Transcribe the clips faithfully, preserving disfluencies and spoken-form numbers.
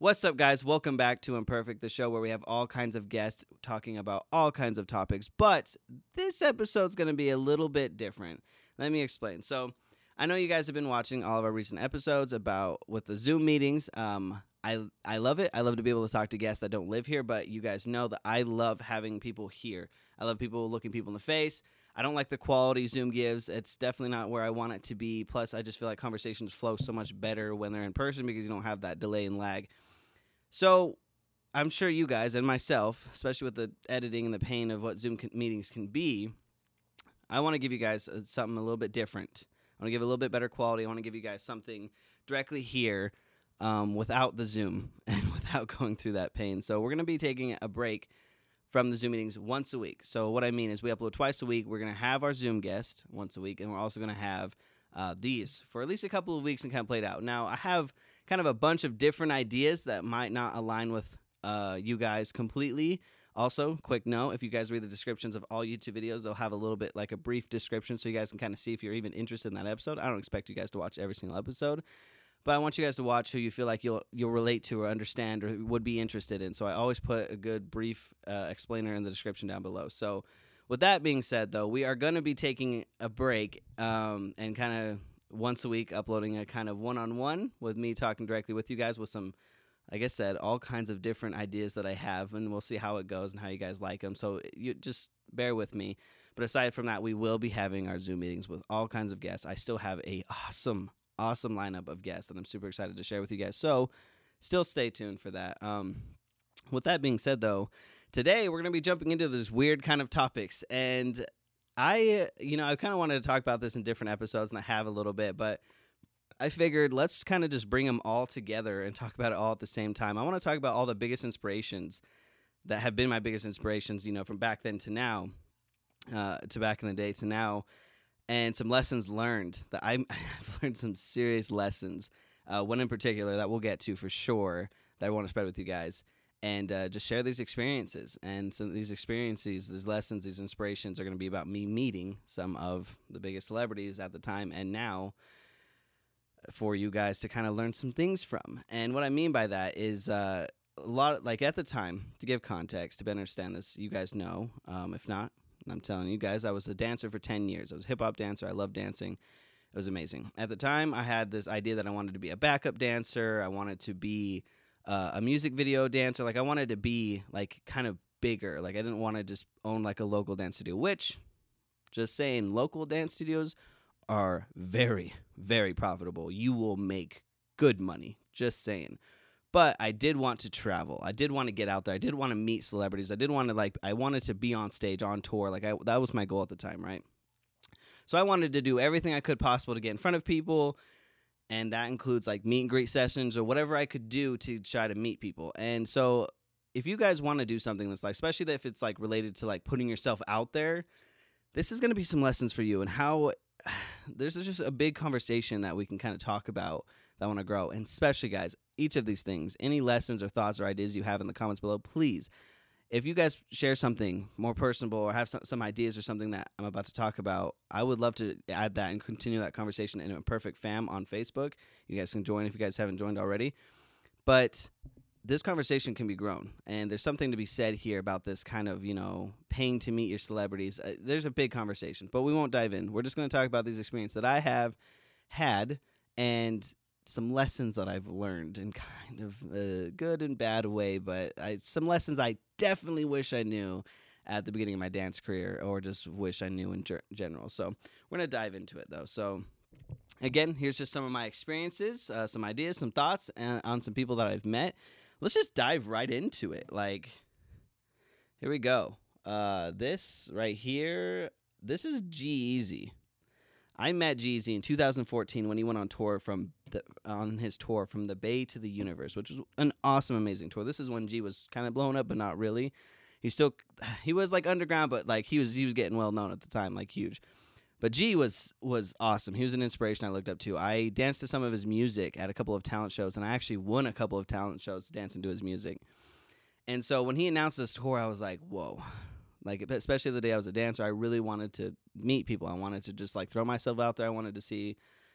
What's up, guys? Welcome back to Imperfect, the show where we have all kinds of guests talking about all kinds of topics. But this episode's going to be a little bit different. Let me explain. So, I know you guys have been watching all of our recent episodes about with the Zoom meetings. Um, I I love it. I love to be able to talk to guests that don't live here, but you guys know that I love having people here. I love people looking people in the face. I don't like the quality Zoom gives. It's definitely not where I want it to be. Plus, I just feel like conversations flow so much better when they're in person because you don't have that delay and lag. So I'm sure you guys and myself, especially with the editing and the pain of what Zoom can, meetings can be, I want to give you guys uh, something a little bit different. I want to give a little bit better quality. I want to give you guys something directly here um, without the Zoom and without going through that pain. So we're going to be taking a break from the Zoom meetings once a week. So what I mean is we upload twice a week. We're going to have our Zoom guest once a week, and we're also going to have uh, these for at least a couple of weeks and kind of play it out. Now, I have kind of a bunch of different ideas that might not align with uh, you guys completely. Also, quick note, if you guys read the descriptions of all YouTube videos, they'll have a little bit like a brief description so you guys can kind of see if you're even interested in that episode. I don't expect you guys to watch every single episode, but I want you guys to watch who you feel like you'll you'll relate to or understand or would be interested in. So I always put a good brief uh, explainer in the description down below. So with that being said, though, we are going to be taking a break um, and kind of once a week uploading a kind of one-on-one with me talking directly with you guys with some, like I said, all kinds of different ideas that I have, and we'll see how it goes and how you guys like them. So you just bear with me. But aside from that, we will be having our Zoom meetings with all kinds of guests. I still have a awesome, awesome lineup of guests that I'm super excited to share with you guys. So still stay tuned for that. Um, with that being said, though, today we're going to be jumping into this weird kind of topics. And I, you know, I kind of wanted to talk about this in different episodes, and I have a little bit, but I figured let's kind of just bring them all together and talk about it all at the same time. I want to talk about all the biggest inspirations that have been my biggest inspirations, you know, from back then to now, uh, to back in the day to now, and some lessons learned that I'm, I've learned some serious lessons, uh, one in particular that we'll get to for sure that I want to spread with you guys. And uh, just share these experiences. And some of these experiences, these lessons, these inspirations are going to be about me meeting some of the biggest celebrities at the time and now for you guys to kind of learn some things from. And what I mean by that is uh, a lot, of, like at the time, to give context, to better understand this, you guys know. Um, if not, I'm telling you guys, I was a dancer for ten years. I was a hip-hop dancer. I loved dancing. It was amazing. At the time, I had this idea that I wanted to be a backup dancer. I wanted to be Uh, a music video dancer. Like I wanted to be like kind of bigger. Like I didn't want to just own like a local dance studio, which just saying local dance studios are very, very profitable. You will make good money, just saying. But I did want to travel. I did want to get out there. I did want to meet celebrities. I did want to like, I wanted to be on stage, on tour. Like I, that was my goal at the time, right? So I wanted to do everything I could possible to get in front of people. And that includes like meet and greet sessions or whatever I could do to try to meet people. And so if you guys want to do something that's like, especially if it's like related to like putting yourself out there, this is going to be some lessons for you and how there's just a big conversation that we can kind of talk about that I want to grow. And especially guys, each of these things, any lessons or thoughts or ideas you have in the comments below, please, if you guys share something more personable or have some, some ideas or something that I'm about to talk about, I would love to add that and continue that conversation in Imperfect Fam on Facebook. You guys can join if you guys haven't joined already. But this conversation can be grown, and there's something to be said here about this kind of, you know, paying to meet your celebrities. Uh, there's a big conversation, but we won't dive in. We're just going to talk about these experiences that I have had and some lessons that I've learned in kind of a good and bad way, but I, some lessons I definitely wish I knew at the beginning of my dance career or just wish I knew in ger- general. So we're going to dive into it, though. So again, here's just some of my experiences, uh, some ideas, some thoughts and, on some people that I've met. Let's just dive right into it. Like, here we go. Uh, this right here, this is G-Eazy. I met G-Eazy in two thousand fourteen when he went on tour from the, on his tour from the Bay to the Universe, which was an awesome, amazing tour. This is when G was kind of blown up, but not really. He still, he was like underground, but like he was, he was getting well known at the time, like huge. But G was was awesome. He was an inspiration I looked up to. I danced to some of his music at a couple of talent shows, and I actually won a couple of talent shows dancing to his music. And so when he announced this tour, I was like, whoa. Like, especially the day I was a dancer, I really wanted to meet people. I wanted to just, like, throw myself out there. I wanted to see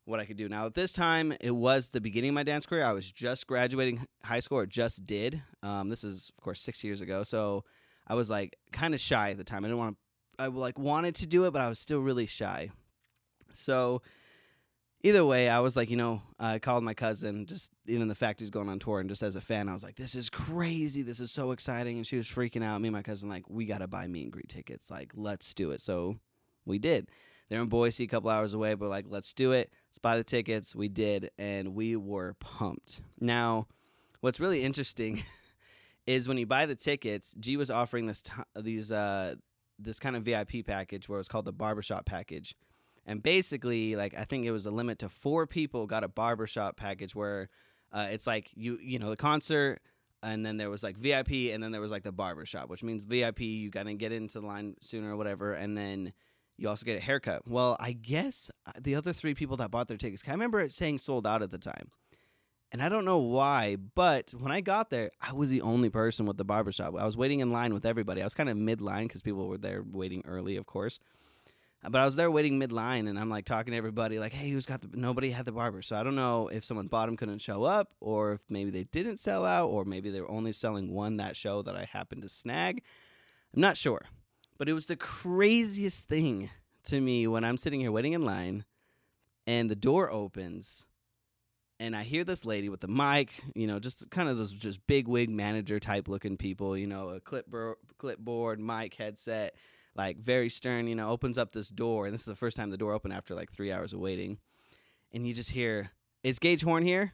what I could do. Now, at this time, it was the beginning of my dance career. I was just graduating high school, or just did. Um, this is, of course, six years ago. So I was like kind of shy at the time. I didn't want to, I like wanted to do it, but I was still really shy. So either way, I was like, you know, I called my cousin, just even the fact he's going on tour, and just as a fan, I was like, this is crazy. This is so exciting. And she was freaking out. Me and my cousin, like, we got to buy meet and greet tickets. Like, let's do it. So we did. They're in Boise, a couple hours away, but like, let's do it. Let's buy the tickets. We did, and we were pumped. Now, what's really interesting is when you buy the tickets, G was offering this t- these uh, this kind of V I P package where it was called the barbershop package. And basically, like, I think it was a limit to four people got a barbershop package where uh, it's like, you you know, the concert, and then there was like V I P, and then there was like the barbershop, which means V I P, you got to get into the line sooner or whatever, and then you also get a haircut. Well, I guess the other three people that bought their tickets, I remember it saying sold out at the time. And I don't know why, but when I got there, I was the only person with the barbershop. I was waiting in line with everybody. I was kind of mid-line because people were there waiting early, of course. But I was there waiting mid-line, and I'm like talking to everybody like, hey, who's got the – nobody had the barber. So I don't know if someone bought them, couldn't show up, or if maybe they didn't sell out, or maybe they were only selling one that show that I happened to snag. I'm not sure. But it was the craziest thing to me when I'm sitting here waiting in line and the door opens and I hear this lady with the mic, you know, just kind of those just big wig manager type looking people, you know, a clipboard, clipboard, mic, headset, like very stern, you know, opens up this door. And this is the first time the door opened after like three hours of waiting. And you just hear, is Gage Horn here?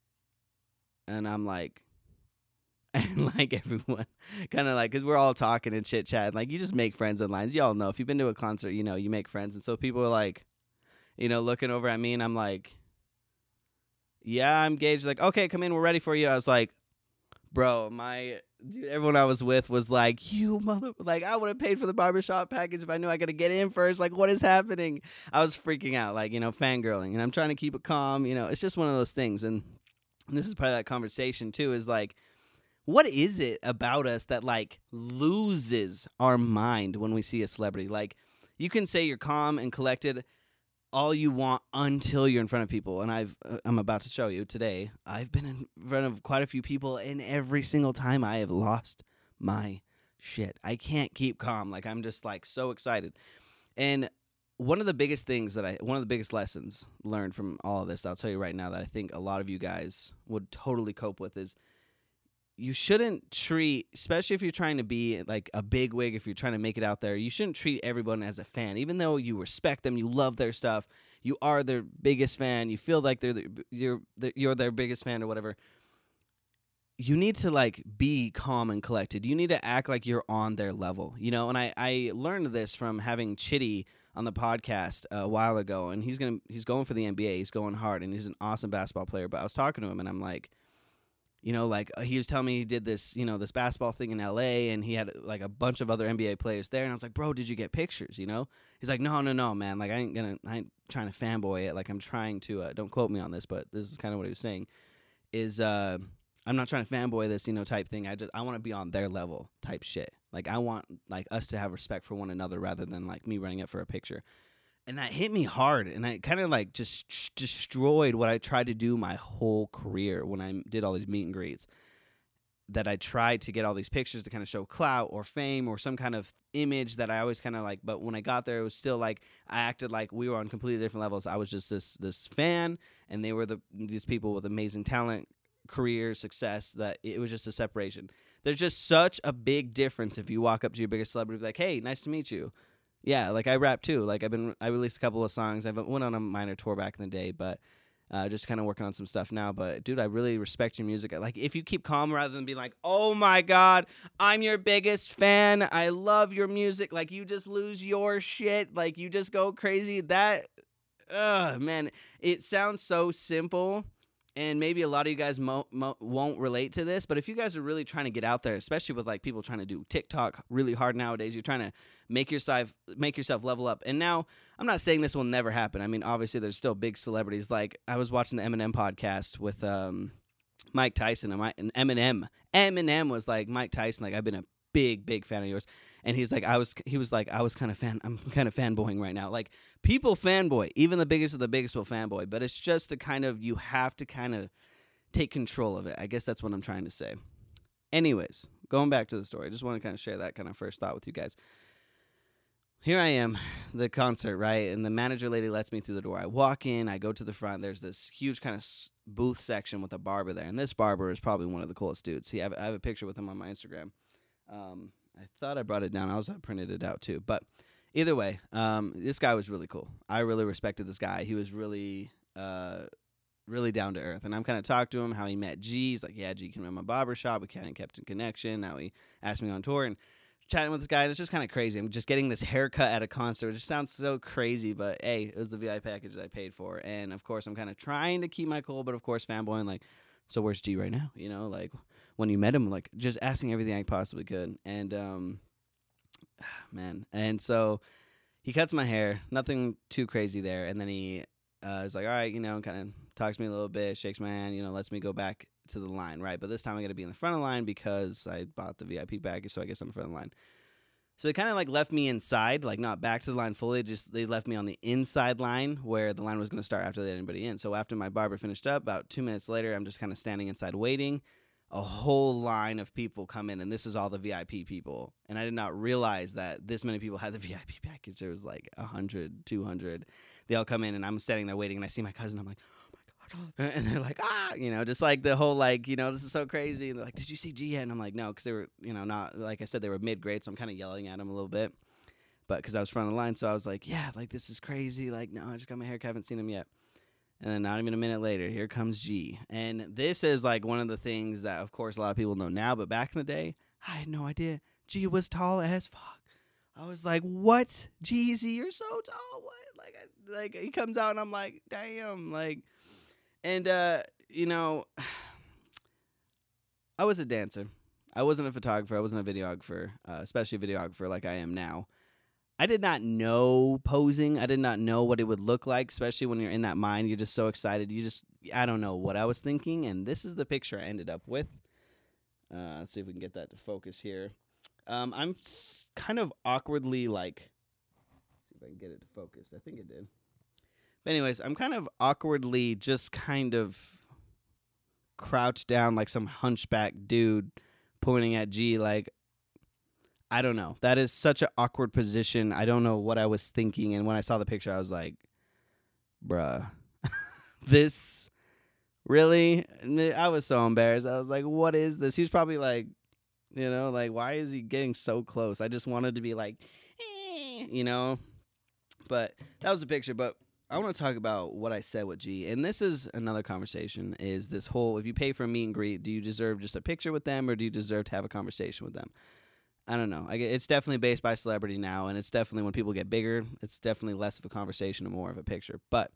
And I'm like, and like everyone kind of like, because we're all talking and chit chatting, like you just make friends in lines. You all know if you've been to a concert, you know, you make friends. And so people are like, you know, looking over at me, and I'm like, yeah, I'm Gage. Like, okay, come in, we're ready for you. I was like, bro, my dude, everyone I was with was like, you mother, like I would have paid for the barbershop package if I knew I got to get in first. Like, what is happening? I was freaking out, like, you know, fangirling, and I'm trying to keep it calm. You know, it's just one of those things. And, and this is part of that conversation too, is like, what is it about us that like loses our mind when we see a celebrity? Like, you can say you're calm and collected all you want until you're in front of people. And I've, uh, I'm about to show you today, I've been in front of quite a few people, and every single time I have lost my shit. I can't keep calm. Like, I'm just like so excited. And one of the biggest things that I, one of the biggest lessons learned from all of this, I'll tell you right now, that I think a lot of you guys would totally cope with is, you shouldn't treat, especially if you're trying to be like a big wig, if you're trying to make it out there, you shouldn't treat everyone as a fan. Even though you respect them, you love their stuff, you are their biggest fan, you feel like they're the, you're the, you're their biggest fan or whatever. You need to like be calm and collected. You need to act like you're on their level, you know. And I, I learned this from having Chitty on the podcast a while ago, and he's gonna he's going for the N B A. He's going hard, and he's an awesome basketball player. But I was talking to him, and I'm like, you know, like uh, he was telling me he did this, you know, this basketball thing in L A, and he had like a bunch of other N B A players there. And I was like, bro, did you get pictures? You know, he's like, no, no, no, man. Like, I ain't gonna, I ain't trying to fanboy it. Like, I'm trying to, uh, don't quote me on this, but this is kind of what he was saying is, uh, I'm not trying to fanboy this, you know, type thing. I just, I want to be on their level type shit. Like, I want like us to have respect for one another rather than like me running up for a picture. And that hit me hard, and I kind of like just sh- destroyed what I tried to do my whole career when I did all these meet and greets. That I tried to get all these pictures to kind of show clout or fame or some kind of image that I always kind of like. But when I got there, it was still like I acted like we were on completely different levels. I was just this this fan, and they were the these people with amazing talent, career, success. That it was just a separation. There's just such a big difference if you walk up to your biggest celebrity, be like, "Hey, nice to meet you." Yeah, like I rap too. Like I've been, I released a couple of songs. I went on a minor tour back in the day, but uh, just kind of working on some stuff now. But dude, I really respect your music. Like if you keep calm rather than being like, "Oh my God, I'm your biggest fan. I love your music." Like you just lose your shit. Like you just go crazy. That, ugh, man, it sounds so simple. And maybe a lot of you guys mo- mo- won't relate to this, but if you guys are really trying to get out there, especially with like people trying to do TikTok really hard nowadays, you're trying to make yourself make yourself level up. And now, I'm not saying this will never happen. I mean, obviously, there's still big celebrities. Like I was watching the Eminem podcast with um, Mike Tyson and, my, and Eminem. Eminem was like Mike Tyson. Like I've been a big, big fan of yours. And he's like, I was, he was like, I was kind of fan, I'm kind of fanboying right now. Like, people fanboy, even the biggest of the biggest will fanboy, but it's just a kind of, you have to kind of take control of it. I guess that's what I'm trying to say. Anyways, going back to the story, I just want to kind of share that kind of first thought with you guys. Here I am, the concert, right? And the manager lady lets me through the door. I walk in, I go to the front. There's this huge kind of booth section with a barber there. And this barber is probably one of the coolest dudes. He, I have, I have a picture with him on my Instagram. Um, I thought I brought it down. I also printed it out too. But either way, um, this guy was really cool. I really respected this guy. He was really, uh, really down to earth. And I'm kind of talked to him how he met G. He's like, yeah, G came to my barber shop. We kind of kept in connection. Now he asked me on tour and chatting with this guy. And it's just kind of crazy. I'm just getting this haircut at a concert. It just sounds so crazy. But hey, it was the V I P package that I paid for. And of course, I'm kind of trying to keep my cool. But of course, fanboying like, so where's G right now? You know, like when you met him, like just asking everything I possibly could. And, um, man. And so he cuts my hair, nothing too crazy there. And then he uh, is like, all right, you know, kind of talks to me a little bit, shakes my hand, you know, lets me go back to the line, right? But this time I got to be in the front of the line because I bought the V I P package, so I guess I'm in front of the line. So they kind of like left me inside, like not back to the line fully. Just they left me on the inside line where the line was going to start after they let anybody in. So after my barber finished up, about two minutes later, I'm just kind of standing inside waiting. A whole line of people come in, and this is all the V I P people. And I did not realize that this many people had the V I P package. There was like one hundred, two hundred. They all come in, and I'm standing there waiting, and I see my cousin. I'm like, oh, my God. And they're like, ah, you know, just like the whole, like, you know, this is so crazy. And they're like, did you see G yet? And I'm like, no, because they were, you know, not, like I said, they were mid-grade, so I'm kind of yelling at them a little bit. But because I was front of the line, so I was like, yeah, like, this is crazy. Like, no, I just got my haircut. I haven't seen him yet. And then not even a minute later, here comes G. And this is like one of the things that, of course, a lot of people know now. But back in the day, I had no idea. G was tall as fuck. I was like, what? Jeezy, you're so tall. What? Like, I, like he comes out and I'm like, damn. Like, and, uh, you know, I was a dancer. I wasn't a photographer. I wasn't a videographer, uh, especially a videographer like I am now. I did not know posing. I did not know what it would look like, especially when you're in that mind. You're just so excited. You just, I don't know what I was thinking. And this is the picture I ended up with. Uh, let's see if we can get that to focus here. Um, I'm s- kind of awkwardly like, let's see if I can get it to focus. I think it did. But anyways, I'm kind of awkwardly just kind of crouched down like some hunchback dude pointing at G like, I don't know. That is such an awkward position. I don't know what I was thinking. And when I saw the picture, I was like, bruh, this really? I was so embarrassed. I was like, what is this? He was probably like, you know, like, why is he getting so close? I just wanted to be like, eh, you know, but that was the picture. But I want to talk about what I said with G. And this is another conversation is this whole, if you pay for a meet and greet, do you deserve just a picture with them or do you deserve to have a conversation with them? I don't know. I, it's definitely based by celebrity now, and it's definitely when people get bigger, it's definitely less of a conversation and more of a picture. But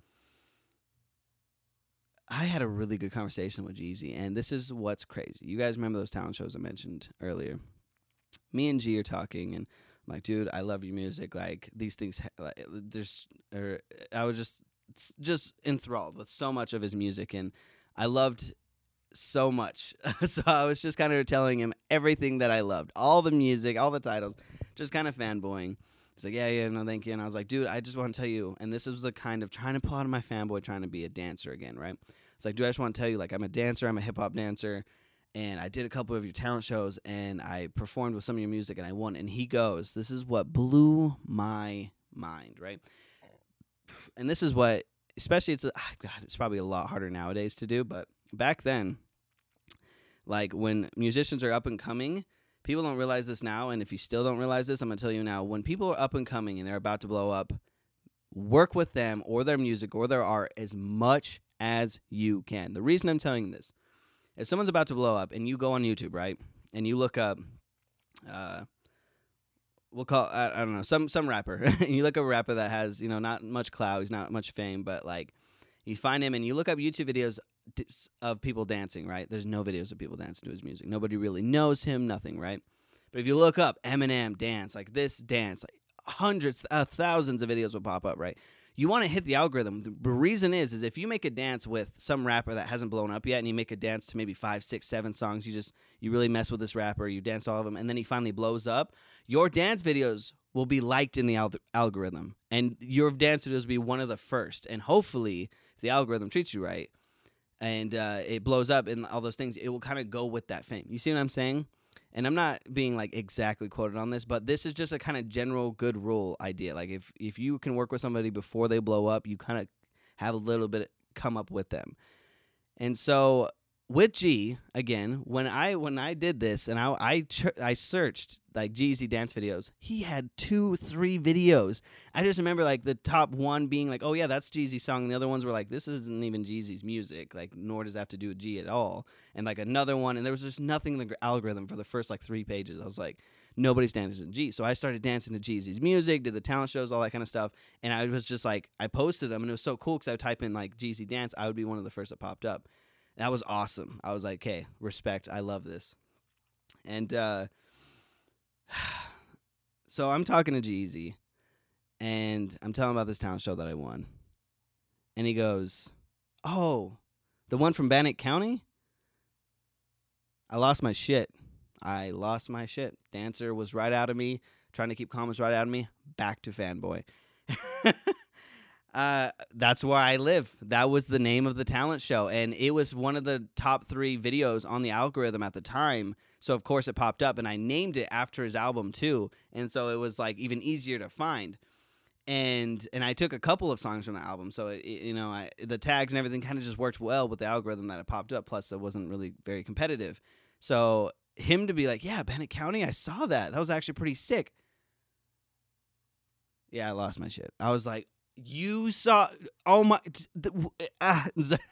I had a really good conversation with Jeezy, and this is what's crazy. You guys remember those talent shows I mentioned earlier? Me and G are talking, and I'm like, dude, I love your music. Like, these things, like, there's, or I was just, just enthralled with so much of his music, and I loved so much. So I was just kind of telling him everything that I loved, all the music, all the titles, just kind of fanboying. He's like, yeah, yeah, no, thank you. And I was like, dude, I just want to tell you, and this is the kind of trying to pull out of my fanboy, trying to be a dancer again, right? It's like, dude, I just want to tell you, like, I'm a dancer, I'm a hip-hop dancer, and I did a couple of your talent shows, and I performed with some of your music, and I won. And he goes, this is what blew my mind, right? And this is what, especially, it's, a, oh God, it's probably a lot harder nowadays to do, but back then, like when musicians are up and coming, people don't realize this now. And if you still don't realize this, I'm going to tell you now, when people are up and coming and they're about to blow up, work with them or their music or their art as much as you can. The reason I'm telling you this, if someone's about to blow up and you go on YouTube, right, and you look up, uh, we'll call, I, I don't know, some, some rapper, and you look up a rapper that has, you know, not much clout, he's not much fame, but like, you find him and you look up YouTube videos of people dancing, right? There's no videos of people dancing to his music. Nobody really knows him, nothing, right? But if you look up Eminem dance, like this dance, like hundreds, uh, thousands of videos will pop up, right? you want to hit the algorithm. The reason is, is if you make a dance with some rapper that hasn't blown up yet, and you make a dance to maybe five, six, seven songs, you just, you really mess with this rapper, you dance all of them, and then he finally blows up, your dance videos will be liked in the al- algorithm, and your dance videos will be one of the first, and hopefully, if the algorithm treats you right, and uh, it blows up and all those things, it will kind of go with that fame. You see what I'm saying? And I'm not being like exactly quoted on this, but this is just a kind of general good rule idea. Like if, if you can work with somebody before they blow up, you kind of have a little bit come up with them. And so with G, again, when I when I did this and I I, I searched like Jeezy dance videos, he had two, three videos. I just remember like the top one being like, oh yeah, that's Jeezy's song. And the other ones were like, this isn't even Jeezy's music. Like, nor does it have to do with G at all. And like another one, and there was just nothing in the algorithm for the first like three pages. I was like, nobody's dancing to G. So I started dancing to Jeezy's music, did the talent shows, all that kind of stuff. And I was just like, I posted them, and it was so cool because I would type in like Jeezy dance, I would be one of the first that popped up. That was awesome. I was like, okay, respect. I love this. And uh, so I'm talking to Jeezy, and I'm telling him about this talent show that I won. And he goes, oh, the one from Bannock County? I lost my shit. I lost my shit. Dancer was right out of me, trying to keep comments right out of me. Back to fanboy. Uh, that's where I live. That was the name of the talent show, and it was one of the top three videos on the algorithm at the time. So of course it popped up, and I named it after his album too, and so it was like even easier to find. And and I took a couple of songs from the album, so it, you know I, the tags and everything kind of just worked well with the algorithm that it popped up. Plus, it wasn't really very competitive. So him to be like, yeah, Bannock County, I saw that. That was actually pretty sick. Yeah, I lost my shit. I was like, you saw, oh my, uh,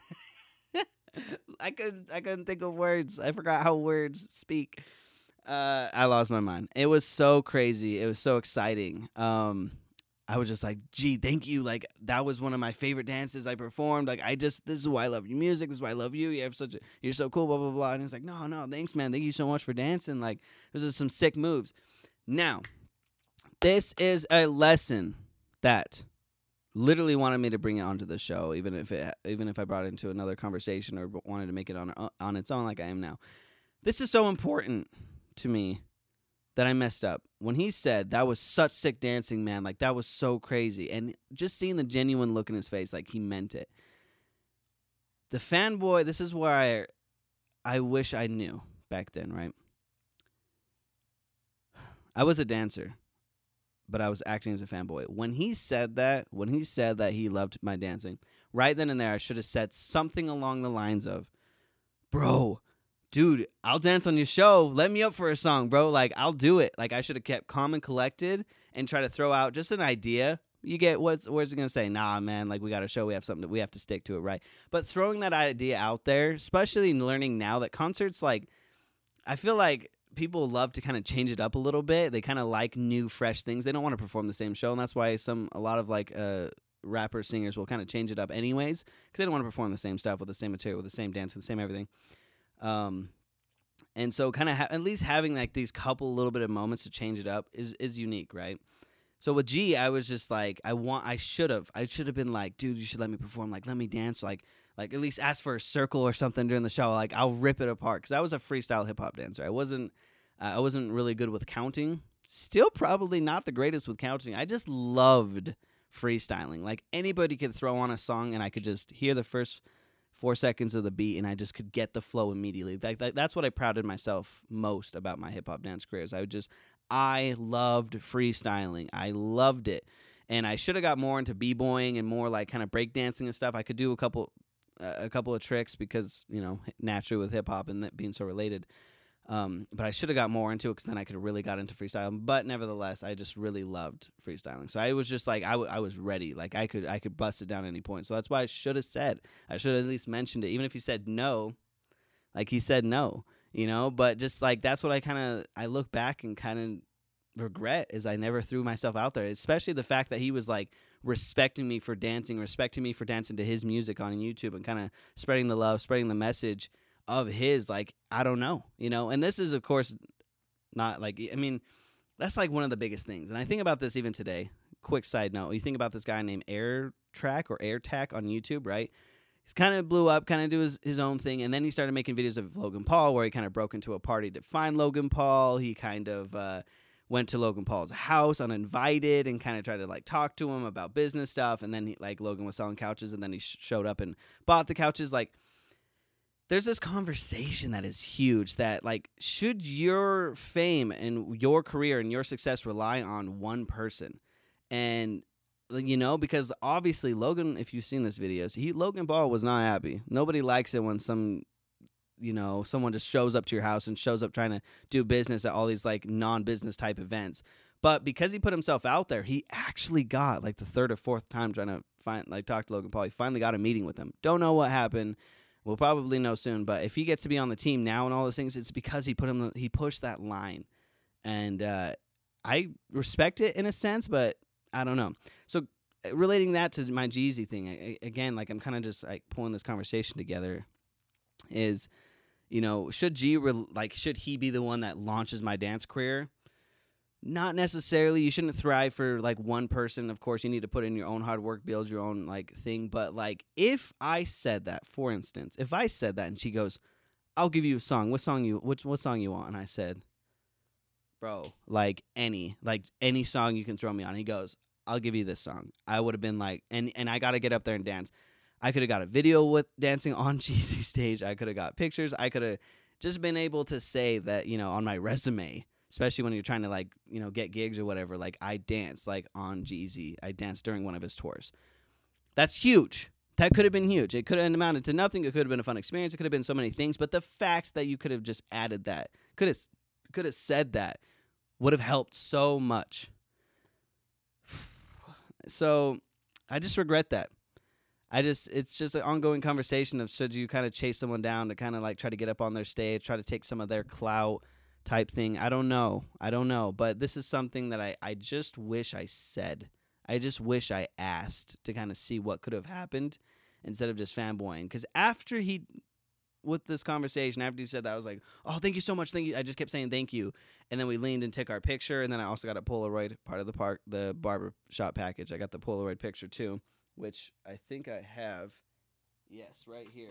I couldn't, I couldn't think of words. I forgot how words speak. Uh, I lost my mind. It was so crazy. It was so exciting. Um, I was just like, gee, thank you. Like, that was one of my favorite dances I performed. Like, I just, this is why I love your music. This is why I love you. You have such a, you're so cool, blah, blah, blah. And he's like, no, no, thanks, man. Thank you so much for dancing. Like, those are some sick moves. Now, this is a lesson that literally wanted me to bring it onto the show, even if it, even if I brought it into another conversation or wanted to make it on on its own like I am now. This is so important to me that I messed up. When he said, that was such sick dancing, man, like that was so crazy. And just seeing the genuine look in his face, like he meant it. The fanboy, this is where I, I wish I knew back then, right? I was a dancer, but I was acting as a fanboy. When he said that, when he said that he loved my dancing, right then and there, I should have said something along the lines of, bro, dude, I'll dance on your show. Let me up for a song, bro. Like, I'll do it. Like, I should have kept calm and collected and try to throw out just an idea. You get, what's, where's it going to say? Nah, man, like, we got a show. We have something that we have to stick to it, right? But throwing that idea out there, especially learning now that concerts, like, I feel like people love to kind of change it up a little bit. They kind of like new, fresh things. They don't want to perform the same show, and that's why some a lot of like uh, rapper singers will kind of change it up anyways, because they don't want to perform the same stuff with the same material, with the same dance, with the same everything. Um, and so kind of ha- at least having like these couple little bit of moments to change it up is is unique, right? So with G, I was just like, I want, I should have, I should have been like, dude, you should let me perform, like, let me dance, like, like at least ask for a circle or something during the show, like I'll rip it apart, because I was a freestyle hip hop dancer. I wasn't, uh, I wasn't really good with counting. Still probably not the greatest with counting. I just loved freestyling. Like anybody could throw on a song and I could just hear the first four seconds of the beat and I just could get the flow immediately. Like that, that's what I prided myself most about my hip hop dance careers. I would just, I loved freestyling. I loved it. And I should have got more into b-boying and more like kind of breakdancing and stuff. I could do a couple uh, a couple of tricks because, you know, naturally with hip hop and that being so related. Um, but I should have got more into it because then I could have really got into freestyling. But nevertheless, I just really loved freestyling. So I was just like, I, w- I was ready. Like I could I could bust it down at any point. So that's why I should have said. I should have at least mentioned it. Even if he said no, like he said no, you know. But just like that's what I kind of, I look back and kind of regret is I never threw myself out there. Especially the fact that he was like respecting me for dancing, respecting me for dancing to his music on YouTube and kind of spreading the love, spreading the message of his, like, I don't know, you know, and this is, of course, not like, I mean, that's like one of the biggest things. And I think about this even today, quick side note. You think about this guy named Air Track or Air Tack on YouTube, right? He's kind of blew up, kind of do his, his own thing, and then he started making videos of Logan Paul where he kind of broke into a party to find Logan Paul. He kind of uh, went to Logan Paul's house uninvited and kind of tried to like talk to him about business stuff, and then he, like Logan was selling couches, and then he sh- showed up and bought the couches. Like, there's this conversation that is huge that, like, should your fame and your career and your success rely on one person? And, you know, because obviously Logan, if you've seen this videos, he Logan Paul was not happy. Nobody likes it when some, you know, someone just shows up to your house and shows up trying to do business at all these, like, non-business type events. But because he put himself out there, he actually got, like, the third or fourth time trying to find, like, talk to Logan Paul. He finally got a meeting with him. Don't know what happened. We'll probably know soon, but if he gets to be on the team now and all those things, it's because he put him, he pushed that line, and uh, I respect it in a sense, but I don't know. So relating that to my Jeezy thing, I, again, like I'm kind of just like pulling this conversation together. Is, you know, should G re- like should he be the one that launches my dance career? Not necessarily. You shouldn't thrive for like one person. Of course, you need to put in your own hard work, build your own like thing. But like, if I said that, for instance, if I said that and she goes, "I'll give you a song. What song you? Which what song you want?" And I said, "Bro, like any, like any song you can throw me on." He goes, "I'll give you this song." I would have been like, and and I got to get up there and dance. I could have got a video with dancing on Jeezy stage. I could have got pictures. I could have just been able to say that, you know, on my resume. Especially when you're trying to, like, you know, get gigs or whatever. Like, I danced, like, on Jeezy. I danced during one of his tours. That's huge. That could have been huge. It could have amounted to nothing. It could have been a fun experience. It could have been so many things. But the fact that you could have just added that, could have, could have said that, would have helped so much. So, I just regret that. I just, it's just an ongoing conversation of should you kind of chase someone down to kind of, like, try to get up on their stage, try to take some of their clout type thing. I don't know. I don't know. But this is something that I, I just wish I said. I just wish I asked to kind of see what could have happened instead of just fanboying. Because after he, with this conversation, after he said that, I was like, oh, thank you so much. Thank you. I just kept saying thank you. And then we leaned and took our picture. And then I also got a Polaroid, part of the park, the barber shop package. I got the Polaroid picture too, which I think I have. Yes, right here.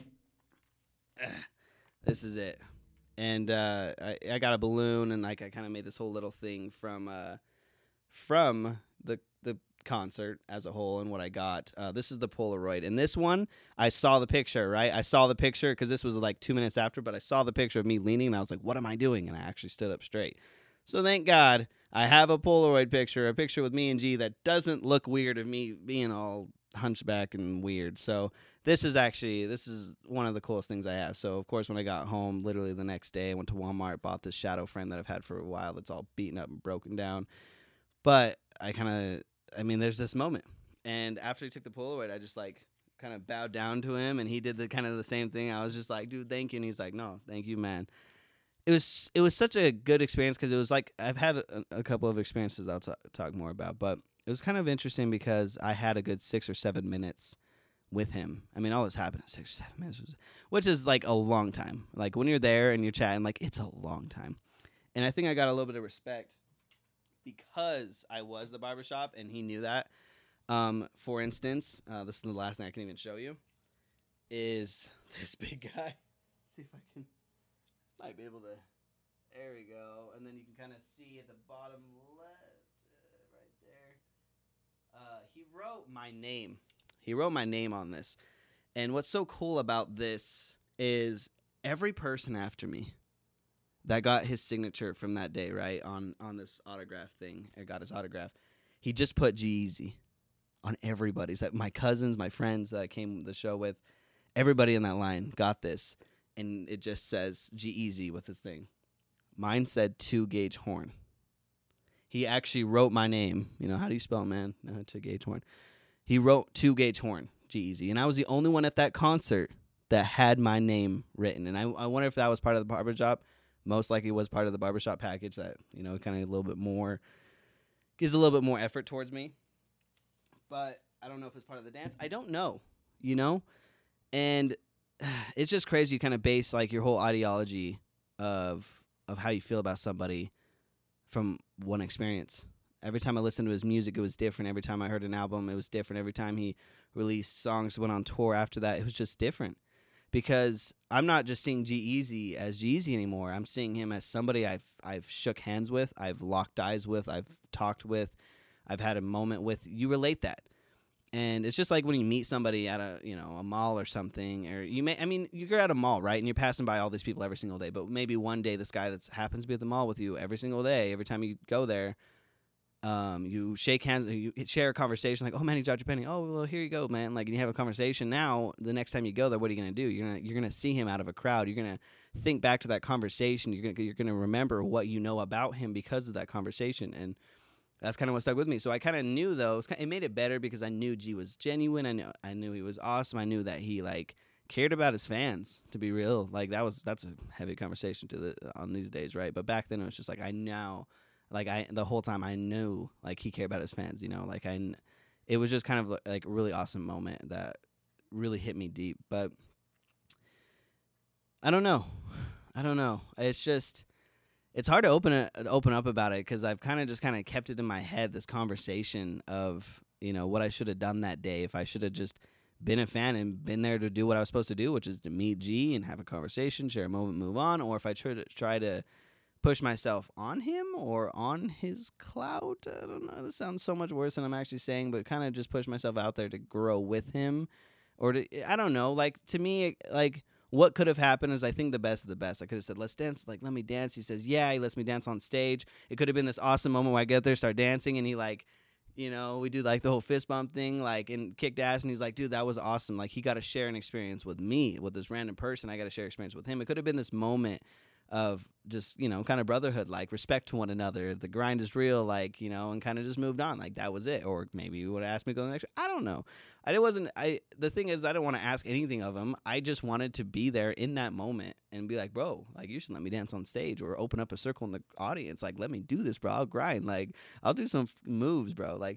This is it. And uh, I, I got a balloon, and like I kind of made this whole little thing from uh, from the the concert as a whole, and what I got. Uh, this is the Polaroid, and this one I saw the picture. Right, I saw the picture because this was like two minutes after, but I saw the picture of me leaning, and I was like, "What am I doing?" And I actually stood up straight. So thank God I have a Polaroid picture, a picture with me and G that doesn't look weird of me being all hunchback and weird. So this is actually, this is one of the coolest things I have. So of course, when I got home, literally the next day, I went to Walmart, bought this shadow frame that I've had for a while. It's all beaten up and broken down. But I kind of, I mean, there's this moment. And after he took the Polaroid, I just like kind of bowed down to him, and he did the kind of the same thing. I was just like, dude, thank you. And he's like, no, thank you, man. It was, it was such a good experience because it was like, I've had a, a couple of experiences I'll t- talk more about, but it was kind of interesting because I had a good six or seven minutes with him. I mean, all this happened in six or seven minutes, was, which is like a long time. Like when you're there and you're chatting, like it's a long time. And I think I got a little bit of respect because I was the barbershop and he knew that. Um, for instance, uh, this is the last thing I can even show you, is this big guy. Let's see if I can, might be able to, there we go. And then you can kind of see at the bottom left. Uh, he wrote my name. He wrote my name on this. And what's so cool about this is every person after me that got his signature from that day, right, on, on this autograph thing, I got his autograph, he just put G-Eazy on everybody's. Like my cousins, my friends that I came to the show with, everybody in that line got this. And it just says G-Eazy with his thing. Mine said two-gauge horn. He actually wrote my name. You know, how do you spell man? No, two gauge horn. He wrote two gauge horn, G-Eazy. And I was the only one at that concert that had my name written. And I, I wonder if that was part of the barbershop. Most likely was part of the barbershop package that, you know, kind of a little bit more, gives a little bit more effort towards me. But I don't know if it's part of the dance. I don't know, you know? And it's just crazy. You kind of base like your whole ideology of of how you feel about somebody from one experience. every time I listened to his music, it was different. Every time I heard an album, it was different. Every time he released songs, went on tour after that, it was just different. Because I'm not just seeing G-Eazy as G-Eazy anymore. I'm seeing him as somebody I've I've shook hands with, I've locked eyes with, I've talked with, I've had a moment with. You relate that. And it's just like when you meet somebody at a, you know, a mall or something, or you may, I mean, you're at a mall, right? And you're passing by all these people every single day, but maybe one day this guy that happens to be at the mall with you every single day, every time you go there, um, you shake hands, you share a conversation like, oh man, he dropped your penny. Oh, well, here you go, man. Like, and you have a conversation. Now, the next time you go there, what are you going to do? You're going to, you're going to see him out of a crowd. You're going to think back to that conversation. You're going to, you're going to remember what you know about him because of that conversation. And that's kind of what stuck with me. So I kind of knew, though, it made it better because I knew G was genuine. I knew, I knew he was awesome. I knew that he, like, cared about his fans, to be real. Like, that was, that's a heavy conversation to the, on these days, right? But back then it was just like, I now, like, I, the whole time I knew, like, he cared about his fans, you know? Like, I, it was just kind of, like, a really awesome moment that really hit me deep. But I don't know. I don't know. It's just... It's hard to open it, open up about it because I've kind of just kind of kept it in my head, this conversation of, you know, what I should have done that day. If I should have just been a fan and been there to do what I was supposed to do, which is to meet G and have a conversation, share a moment, move on, or if I try to, try to push myself on him or on his clout. I don't know. That sounds so much worse than I'm actually saying, but kind of just push myself out there to grow with him. Or to, I don't know. Like, to me, like... What could have happened is I think the best of the best. I could have said, let's dance. Like, let me dance. He says, yeah, he lets me dance on stage. It could have been this awesome moment where I get there, start dancing, and he, like, you know, we do, like, the whole fist bump thing, like, and kicked ass, and he's like, dude, that was awesome. Like, he got to share an experience with me, with this random person. I got to share experience with him. It could have been this moment of just, you know, kind of brotherhood, like, respect to one another. The grind is real, like, you know, and kind of just moved on. Like, that was it. Or maybe you would have asked me to go to the next. I don't know. I wasn't, I, the thing is, I don't want to ask anything of him. I just wanted to be there in that moment and be like, bro, like, you should let me dance on stage or open up a circle in the audience. Like, let me do this, bro. I'll grind. Like, I'll do some moves, bro. Like,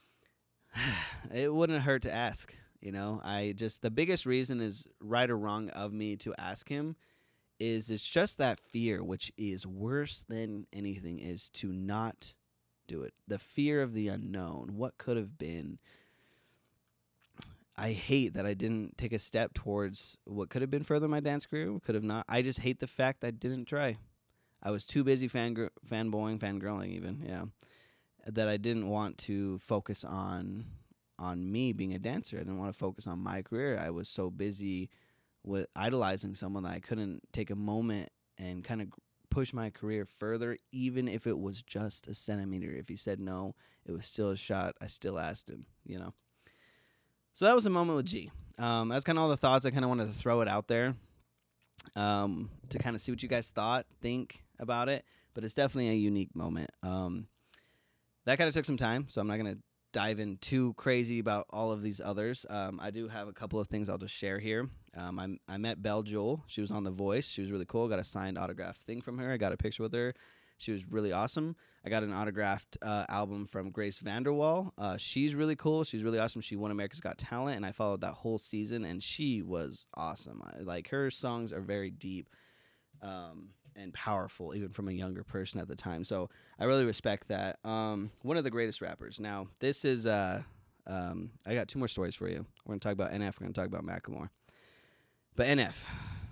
it wouldn't hurt to ask, you know. I just, the biggest reason is right or wrong of me to ask him is it's just that fear, which is worse than anything, is to not do it. The fear of the unknown. What could have been. I hate that I didn't take a step towards what could have been further in my dance career, what could have not. I just hate the fact that I didn't try. I was too busy fangir- fanboying, fangirling even, yeah, that I didn't want to focus on on me being a dancer. I didn't want to focus on my career. I was so busy with idolizing someone that I couldn't take a moment and kind of push my career further, even if it was just a centimeter. If he said no, it was still a shot. I still asked him, you know. So that was a moment with G. Um, that's kind of all the thoughts. I kind of wanted to throw it out there um, to kind of see what you guys thought, think about it. But it's definitely a unique moment. Um, that kind of took some time, so I'm not going to dive in too crazy about all of these others. Um, I do have a couple of things I'll just share here. Um, I, I met Belle Jewel. She was on The Voice. She was really cool. Got a signed autograph thing from her. I got a picture with her. She was really awesome. I got an autographed uh, album from Grace Vanderwall. Uh, she's really cool. She's really awesome. She won America's Got Talent, and I followed that whole season, and she was awesome. I, like, her songs are very deep um, and powerful, even from a younger person at the time. So I really respect that. Um, one of the greatest rappers. Now, this is... Uh, um, I got two more stories for you. We're going to talk about N F. We're going to talk about Macklemore. But N F.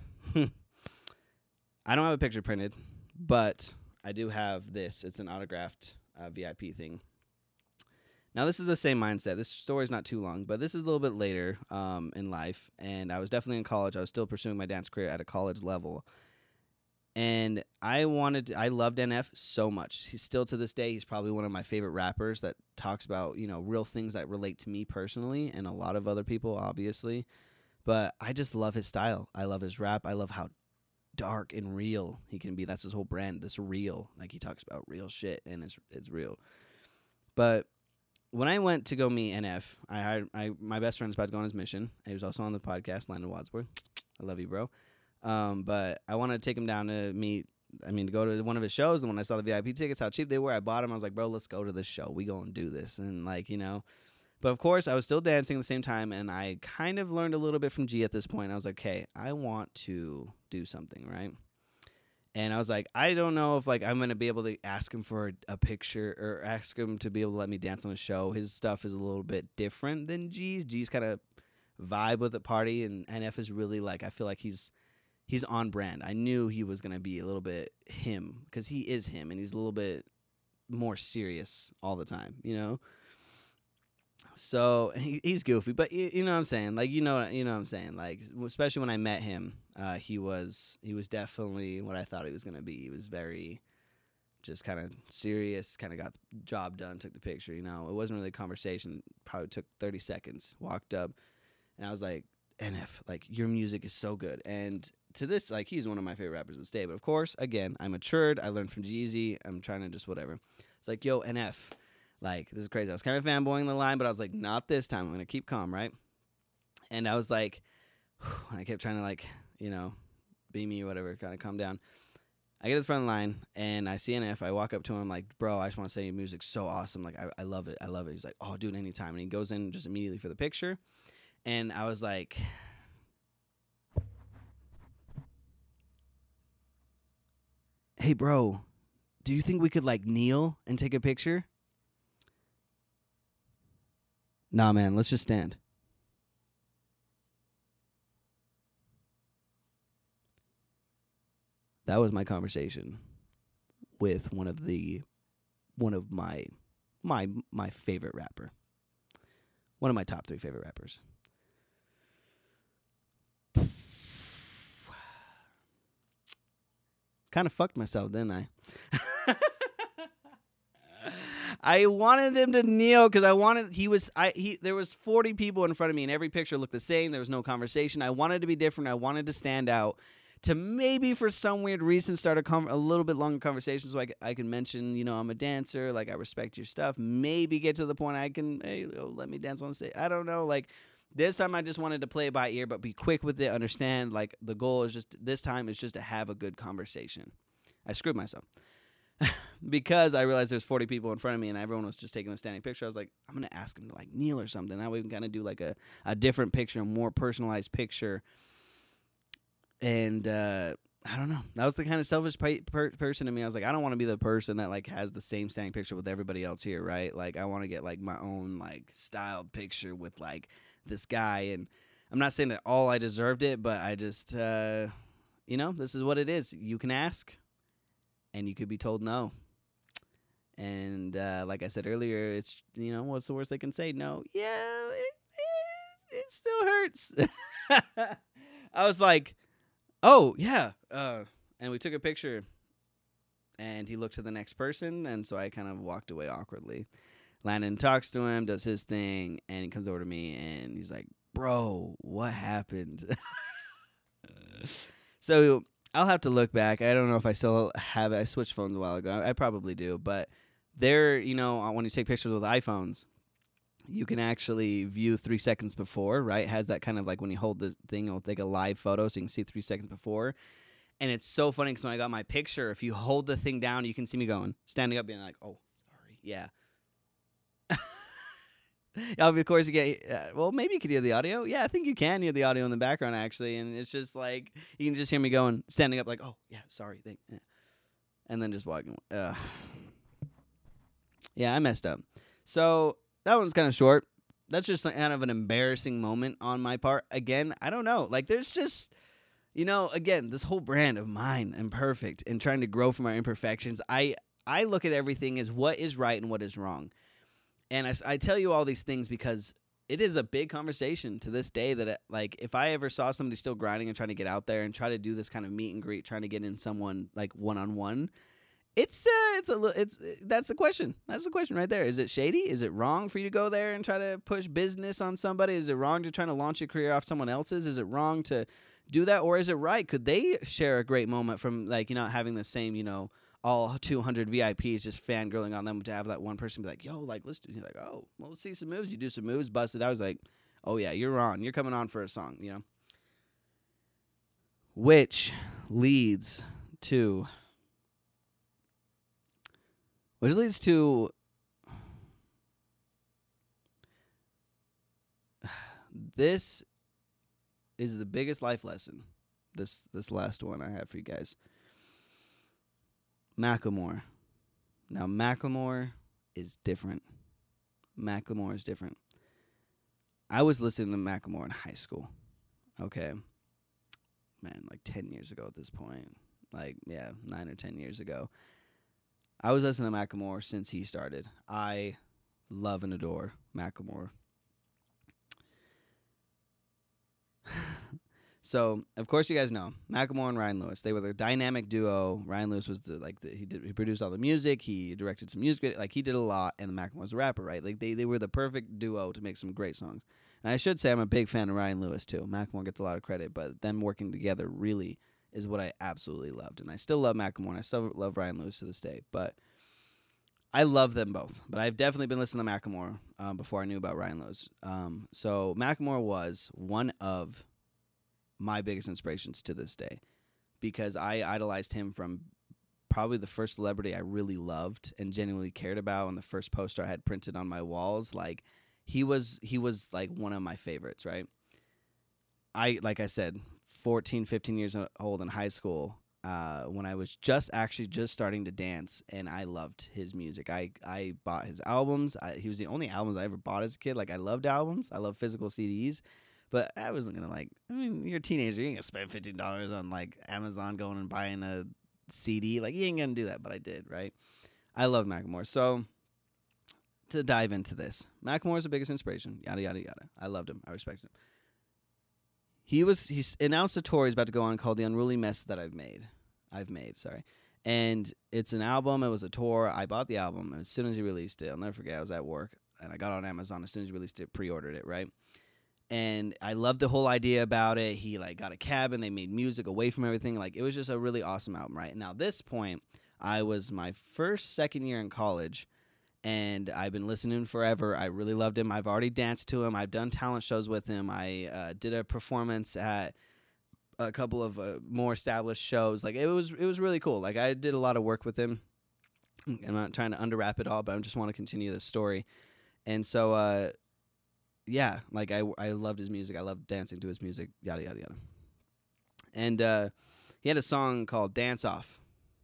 I don't have a picture printed, but... I do have this. It's an autographed uh, V I P thing. Now, this is the same mindset. This story is not too long, but this is a little bit later um, in life, and I was definitely in college. I was still pursuing my dance career at a college level, and I wanted to, I loved N F so much. He's still, to this day, he's probably one of my favorite rappers that talks about, you know, real things that relate to me personally and a lot of other people, obviously, but I just love his style. I love his rap. I love how dark and real he can be. That's his whole brand, this real. Like, he talks about real shit, and it's it's real. But when I went to go meet N F, I hired I my best friend's about to go on his mission. He was also on the podcast, Landon Wadsworth. I love you, bro. Um, but I wanted to take him down to meet, I mean, to go to one of his shows, and when I saw the V I P tickets, how cheap they were, I bought them. I was like, bro, let's go to this show. We go and do this. And, like, you know, but of course, I was still dancing at the same time, and I kind of learned a little bit from G at this point. I was like, okay, I want to do something, right? And I was like, I don't know if like I'm gonna be able to ask him for a, a picture or ask him to be able to let me dance on the show. His stuff is a little bit different than G's. G's kind of vibe with the party, and N F is really like, I feel like he's he's on brand. I knew he was gonna be a little bit him because he is him, and he's a little bit more serious all the time, you know. So he, he's goofy, but you, you know what I'm saying. Like you know, you know what I'm saying. Like especially when I met him, uh, he was he was definitely what I thought he was gonna be. He was very just kind of serious, kind of got the job done, took the picture. You know, it wasn't really a conversation. Probably took thirty seconds. Walked up, and I was like, N F, like your music is so good. And to this, like he's one of my favorite rappers of the day. But of course, again, I matured. I learned from Jeezy. I'm trying to just whatever. It's like, yo, N F. Like, this is crazy. I was kind of fanboying the line, but I was like, not this time. I'm going to keep calm, right? And I was like, and I kept trying to, like, you know, be me or whatever, kind of calm down. I get to the front of the line, and I see N F. I walk up to him, like, bro, I just want to say your music's so awesome. Like, I, I love it. I love it. He's like, oh, dude, anytime. And he goes in just immediately for the picture. And I was like, hey, bro, do you think we could, like, kneel and take a picture? Nah, man, let's just stand. That was my conversation with one of the one of my my my favorite rapper. One of my top three favorite rappers. Kind of fucked myself, didn't I? I wanted him to kneel because I wanted he was I he there was forty people in front of me and every picture looked the same. There was no conversation. I wanted to be different. I wanted to stand out. To maybe for some weird reason start a, com- a little bit longer conversation so I, c- I can mention, you know, I'm a dancer, like I respect your stuff. Maybe get to the point I can, hey, oh, let me dance on stage. I don't know. Like this time I just wanted to play it by ear, but be quick with it. Understand, like the goal is just this time is just to have a good conversation. I screwed myself because I realized there's forty people in front of me and everyone was just taking a standing picture. I was like, I'm going to ask them to like kneel or something. That way we can kind of do like a, a different picture, a more personalized picture. And uh, I don't know. That was the kind of selfish pe- per- person to me. I was like, I don't want to be the person that like has the same standing picture with everybody else here, right? Like, I want to get like my own like styled picture with like this guy. And I'm not saying that all I deserved it, but I just, uh, you know, this is what it is. You can ask, and you could be told no. And uh, like I said earlier, it's you know, what's the worst they can say? No. Yeah, it, it, it still hurts. I was like. Oh, yeah. Uh, and we took a picture, and he looked to the next person, and so I kind of walked away awkwardly. Landon talks to him, does his thing, and he comes over to me, and he's like, bro, what happened? So I'll have to look back. I don't know if I still have it. I switched phones a while ago. I, I probably do, but there, you know, when you take pictures with iPhones, you can actually view three seconds before, right? It has that kind of like when you hold the thing, it'll take a live photo so you can see three seconds before. And it's so funny because when I got my picture, if you hold the thing down, you can see me going, standing up, being like, oh, sorry. Yeah. Yeah, of course, you get, uh, well, maybe you could hear the audio. Yeah, I think you can hear the audio in the background, actually. And it's just like, you can just hear me going, standing up, like, oh, yeah, sorry. Thank, yeah. And then just walking. Uh. Yeah, I messed up. So. That one's kind of short. That's just kind of an embarrassing moment on my part. Again, I don't know. Like, there's just, you know, again, this whole brand of mine, imperfect, and trying to grow from our imperfections. I, I look at everything as what is right and what is wrong. And I, I tell you all these things because it is a big conversation to this day that, like, if I ever saw somebody still grinding and trying to get out there and try to do this kind of meet and greet, trying to get in someone, like, one-on-one, It's uh, it's a it's that's the question. That's the question right there. Is it shady? Is it wrong for you to go there and try to push business on somebody? Is it wrong to try to launch a career off someone else's? Is it wrong to do that, or is it right? Could they share a great moment from like you know having the same you know all two hundred V I Ps just fangirling on them to have that one person be like, yo, like let's do. He's like, oh, well, let's see some moves. You do some moves, busted. I was like, oh yeah, you're on. You're coming on for a song, you know. Which leads to. Which leads to this is the biggest life lesson. This this last one I have for you guys. Macklemore. Now, Macklemore is different. Macklemore is different. I was listening to Macklemore in high school. Okay. Man, like ten years ago at this point. Like, yeah, nine or ten years ago. I was listening to Macklemore since he started. I love and adore Macklemore. So, of course, you guys know Macklemore and Ryan Lewis. They were the dynamic duo. Ryan Lewis was the like the, he did he produced all the music. He directed some music. Like he did a lot. And Macklemore was a rapper, right? Like they they were the perfect duo to make some great songs. And I should say I'm a big fan of Ryan Lewis too. Macklemore gets a lot of credit, but them working together really is what I absolutely loved. And I still love Macklemore. And I still love Ryan Lewis to this day. But I love them both. But I've definitely been listening to Macklemore um, before I knew about Ryan Lewis. Um, so Macklemore was one of my biggest inspirations to this day because I idolized him from probably the first celebrity I really loved and genuinely cared about, and the first poster I had printed on my walls. Like he was he was like one of my favorites, right? I like I said, fourteen, fifteen years old in high school, uh, when I was just actually just starting to dance, and I loved his music. I, I bought his albums. I, he was the only albums I ever bought as a kid. Like I loved albums. I love physical C Ds. But I wasn't going to, like, I mean, you're a teenager. You ain't going to spend fifteen dollars on, like, Amazon going and buying a C D. Like, you ain't going to do that, but I did, right? I love Macklemore. So, to dive into this, Macklemore's the biggest inspiration, yada, yada, yada. I loved him. I respected him. He was, he announced a tour he's about to go on called The Unruly Mess That I've Made. I've made, sorry. And it's an album. It was a tour. I bought the album as soon as he released it. I'll never forget. I was at work, and I got it on Amazon as soon as he released it, pre-ordered it, right? And I loved the whole idea about it. He, like, got a cabin. They made music away from everything. Like, it was just a really awesome album, right? Now, this point, I was my first, second year in college, and I've been listening forever. I really loved him. I've already danced to him. I've done talent shows with him. I uh, did a performance at a couple of uh, more established shows. Like, it was it was really cool. Like, I did a lot of work with him. I'm not trying to underwrap it all, but I just want to continue the story. And so, uh... yeah, like I, I loved his music. I loved dancing to his music, yada, yada, yada. And uh, he had a song called Dance Off.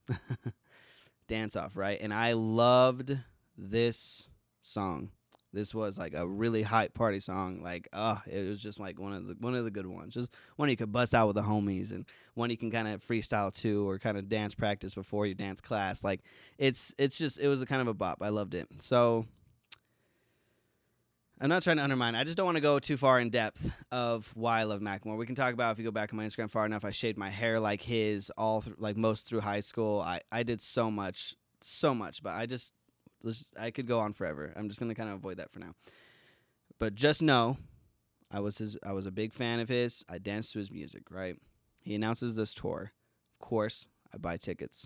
Dance Off, right? And I loved this song. This was like a really hype party song. Like, oh, it was just like one of the one of the good ones. Just one you could bust out with the homies, and one you can kind of freestyle to, or kind of dance practice before your dance class. Like, it's it's just, it was a kind of a bop. I loved it. So I'm not trying to undermine. I just don't want to go too far in depth of why I love Macklemore. We can talk about, if you go back on my Instagram far enough, I shaved my hair like his all through, like most through high school. I, I did so much, so much, but I just, I could go on forever. I'm just going to kind of avoid that for now. But just know, I was his, I was a big fan of his. I danced to his music, right? He announces this tour. Of course, I buy tickets.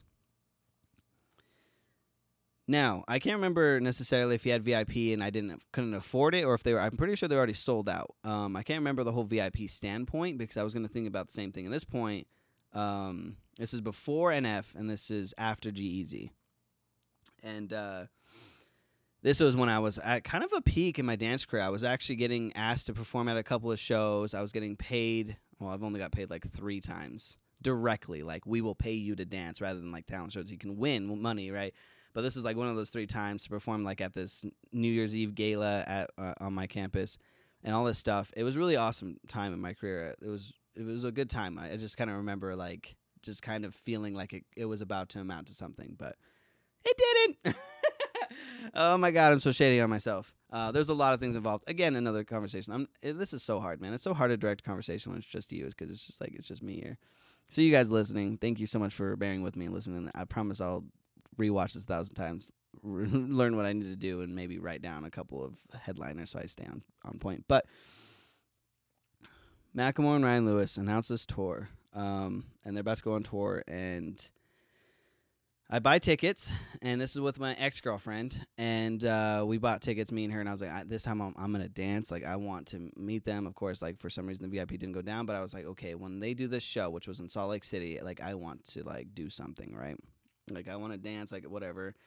Now, I can't remember necessarily if he had V I P and I didn't couldn't afford it, or if they were. I'm pretty sure they already sold out. Um, I can't remember the whole V I P standpoint, because I was going to think about the same thing. At this point, um, this is before N F, and this is after G-Eazy. And uh, this was when I was at kind of a peak in my dance career. I was actually getting asked to perform at a couple of shows. I was getting paid. Well, I've only got paid like three times directly. Like, we will pay you to dance, rather than like talent shows. You can win money, right? But this is like one of those three times to perform, like at this New Year's Eve gala at uh, on my campus, and all this stuff. It was a really awesome time in my career. It was it was a good time. I, I just kind of remember like just kind of feeling like it, it was about to amount to something, but it didn't. Oh my God, I'm so shady on myself. Uh, there's a lot of things involved. Again, another conversation. I'm, it, this is so hard, man. It's so hard to direct a conversation when it's just you, because it's just like it's just me here. So you guys listening, thank you so much for bearing with me and listening. I promise I'll rewatch this a thousand times, learn what I need to do, and maybe write down a couple of headliners so I stay on, on point. But Macklemore and Ryan Lewis announced this tour, um, and they're about to go on tour, and I buy tickets, and this is with my ex-girlfriend, and uh, we bought tickets, me and her, and I was like, I, this time I'm, I'm going to dance. Like, I want to meet them. Of course, like, for some reason, the V I P didn't go down, but I was like, okay, when they do this show, which was in Salt Lake City, like, I want to, like, do something, right? Like, I want to dance, like, whatever.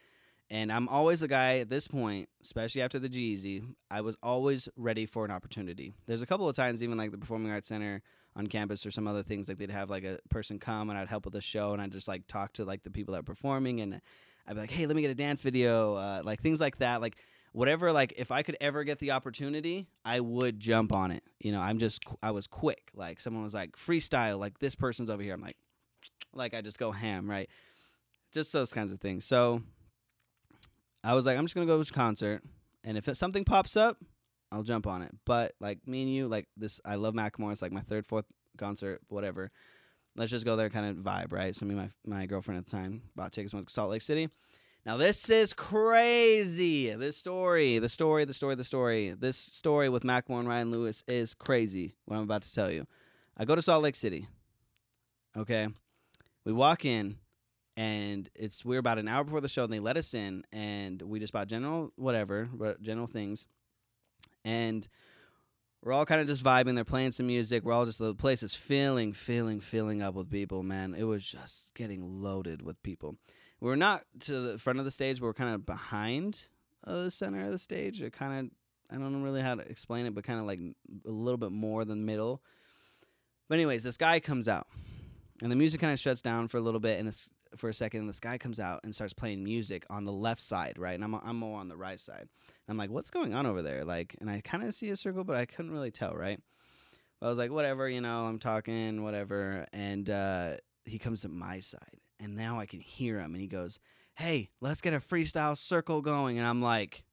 And I'm always the guy at this point, especially after the G-Eazy, I was always ready for an opportunity. There's a couple of times, even like the Performing Arts Center on campus or some other things, like they'd have like a person come and I'd help with the show and I'd just like talk to like the people that are performing and I'd be like, hey, let me get a dance video, uh, like things like that. Like whatever, like if I could ever get the opportunity, I would jump on it. You know, I'm just, I was quick. Like someone was like, freestyle, like this person's over here. I'm like, like I just go ham, right? Just those kinds of things. So I was like, I'm just going to go to this concert, and if it, something pops up, I'll jump on it. But, like, me and you, like, this, I love Macklemore. It's, like, my third, fourth concert, whatever. Let's just go there and kind of vibe, right? So me and my, my girlfriend at the time bought tickets, went to Salt Lake City. Now, this is crazy. This story, the story, the story, the story. This story with Macklemore and Ryan Lewis is crazy, what I'm about to tell you. I go to Salt Lake City, okay? We walk in. And it's we're about an hour before the show, and they let us in, and we just bought general whatever, general things, and we're all kind of just vibing. They're playing some music. We're all just the place is filling, filling, filling up with people. Man, it was just getting loaded with people. We were not to the front of the stage, but we're kind of behind uh, the center of the stage. It kind of I don't know really how to explain it, but kind of like a little bit more than middle. But anyways, this guy comes out, and the music kind of shuts down for a little bit, and this. For a second, and this guy comes out and starts playing music on the left side, right? And I'm I'm more on the right side. And I'm like, what's going on over there? Like, and I kind of see a circle, but I couldn't really tell, right? But I was like, whatever, you know, I'm talking, whatever. And uh, he comes to my side, and now I can hear him, and he goes, hey, let's get a freestyle circle going. And I'm like,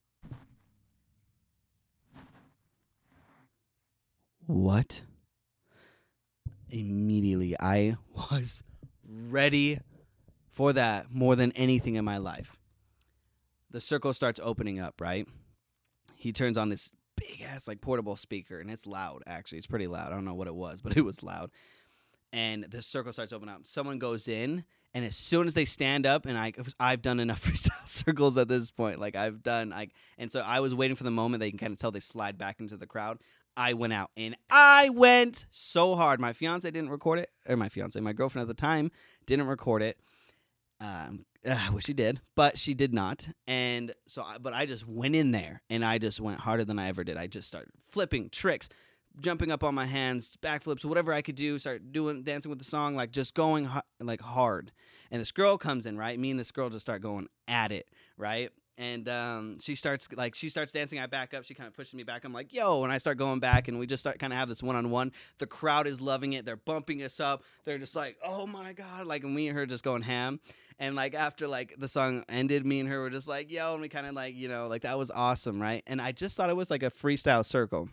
what? Immediately, I was ready for that more than anything in my life. The circle starts opening up, right? He turns on this big ass like portable speaker, and it's loud, actually. It's pretty loud. I don't know what it was, but it was loud. And the circle starts opening up. Someone goes in, and as soon as they stand up, and I, I've done enough freestyle circles at this point. Like, I've done, like, and so I was waiting for the moment they can kind of tell they slide back into the crowd. I went out, and I went so hard. My fiance didn't record it, or my fiance, my girlfriend at the time didn't record it. Um, I wish she did, but she did not. And so, I, but I just went in there, and I just went harder than I ever did. I just started flipping tricks, jumping up on my hands, backflips, whatever I could do. Start doing dancing with the song, like just going ha- like hard. And this girl comes in, right? Me and this girl just start going at it, right? And um, she starts like she starts dancing. I back up. She kind of pushes me back. I'm like, yo, and I start going back, and we just start kind of have this one on one. The crowd is loving it. They're bumping us up. They're just like, oh my god, like, and me and her just going ham. And like after like the song ended, me and her were just like, yo, and we kind of like, you know, like that was awesome, right? And I just thought it was like a freestyle circle.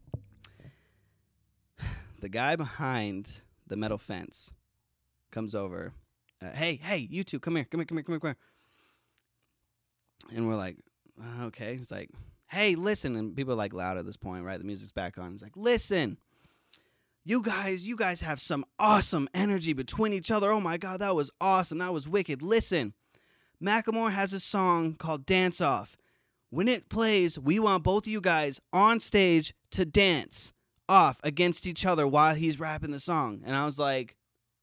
The guy behind the metal fence comes over. Uh, hey, hey, you two, come here, come here, come here, come here, come here. And we're like, uh, okay. He's like, hey, listen. And people are like loud at this point, right? The music's back on. He's like, listen, you guys, you guys have some awesome energy between each other. Oh my God, that was awesome. That was wicked. Listen, Macklemore has a song called Dance Off. When it plays, we want both of you guys on stage to dance off against each other while he's rapping the song. And I was like,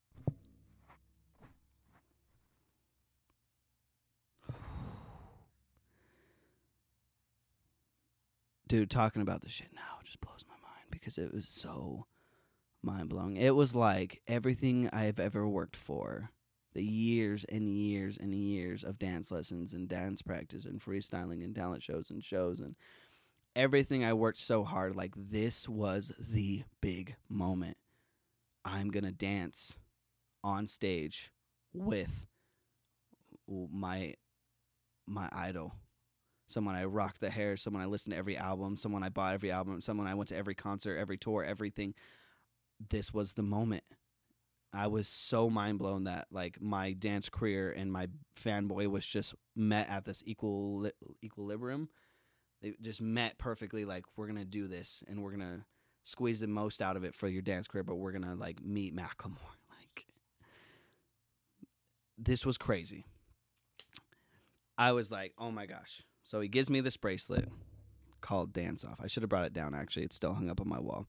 dude, talking about this shit now just blows my mind because it was so mind-blowing. It was like everything I've ever worked for, the years and years and years of dance lessons and dance practice and freestyling and talent shows and shows and everything I worked so hard, like this was the big moment. I'm going to dance on stage with my my idol. Someone I rocked the hair, someone I listened to every album, someone I bought every album, someone I went to every concert, every tour, everything. This was the moment. I was so mind blown that like my dance career and my fanboy was just met at this equal equilibrium. They just met perfectly. Like, we're gonna do this, and we're gonna squeeze the most out of it for your dance career, but we're gonna like meet Macklemore. Like, this was crazy. I was like, oh my gosh. So he gives me this bracelet called Dance Off. I should have brought it down, actually. It's still hung up on my wall.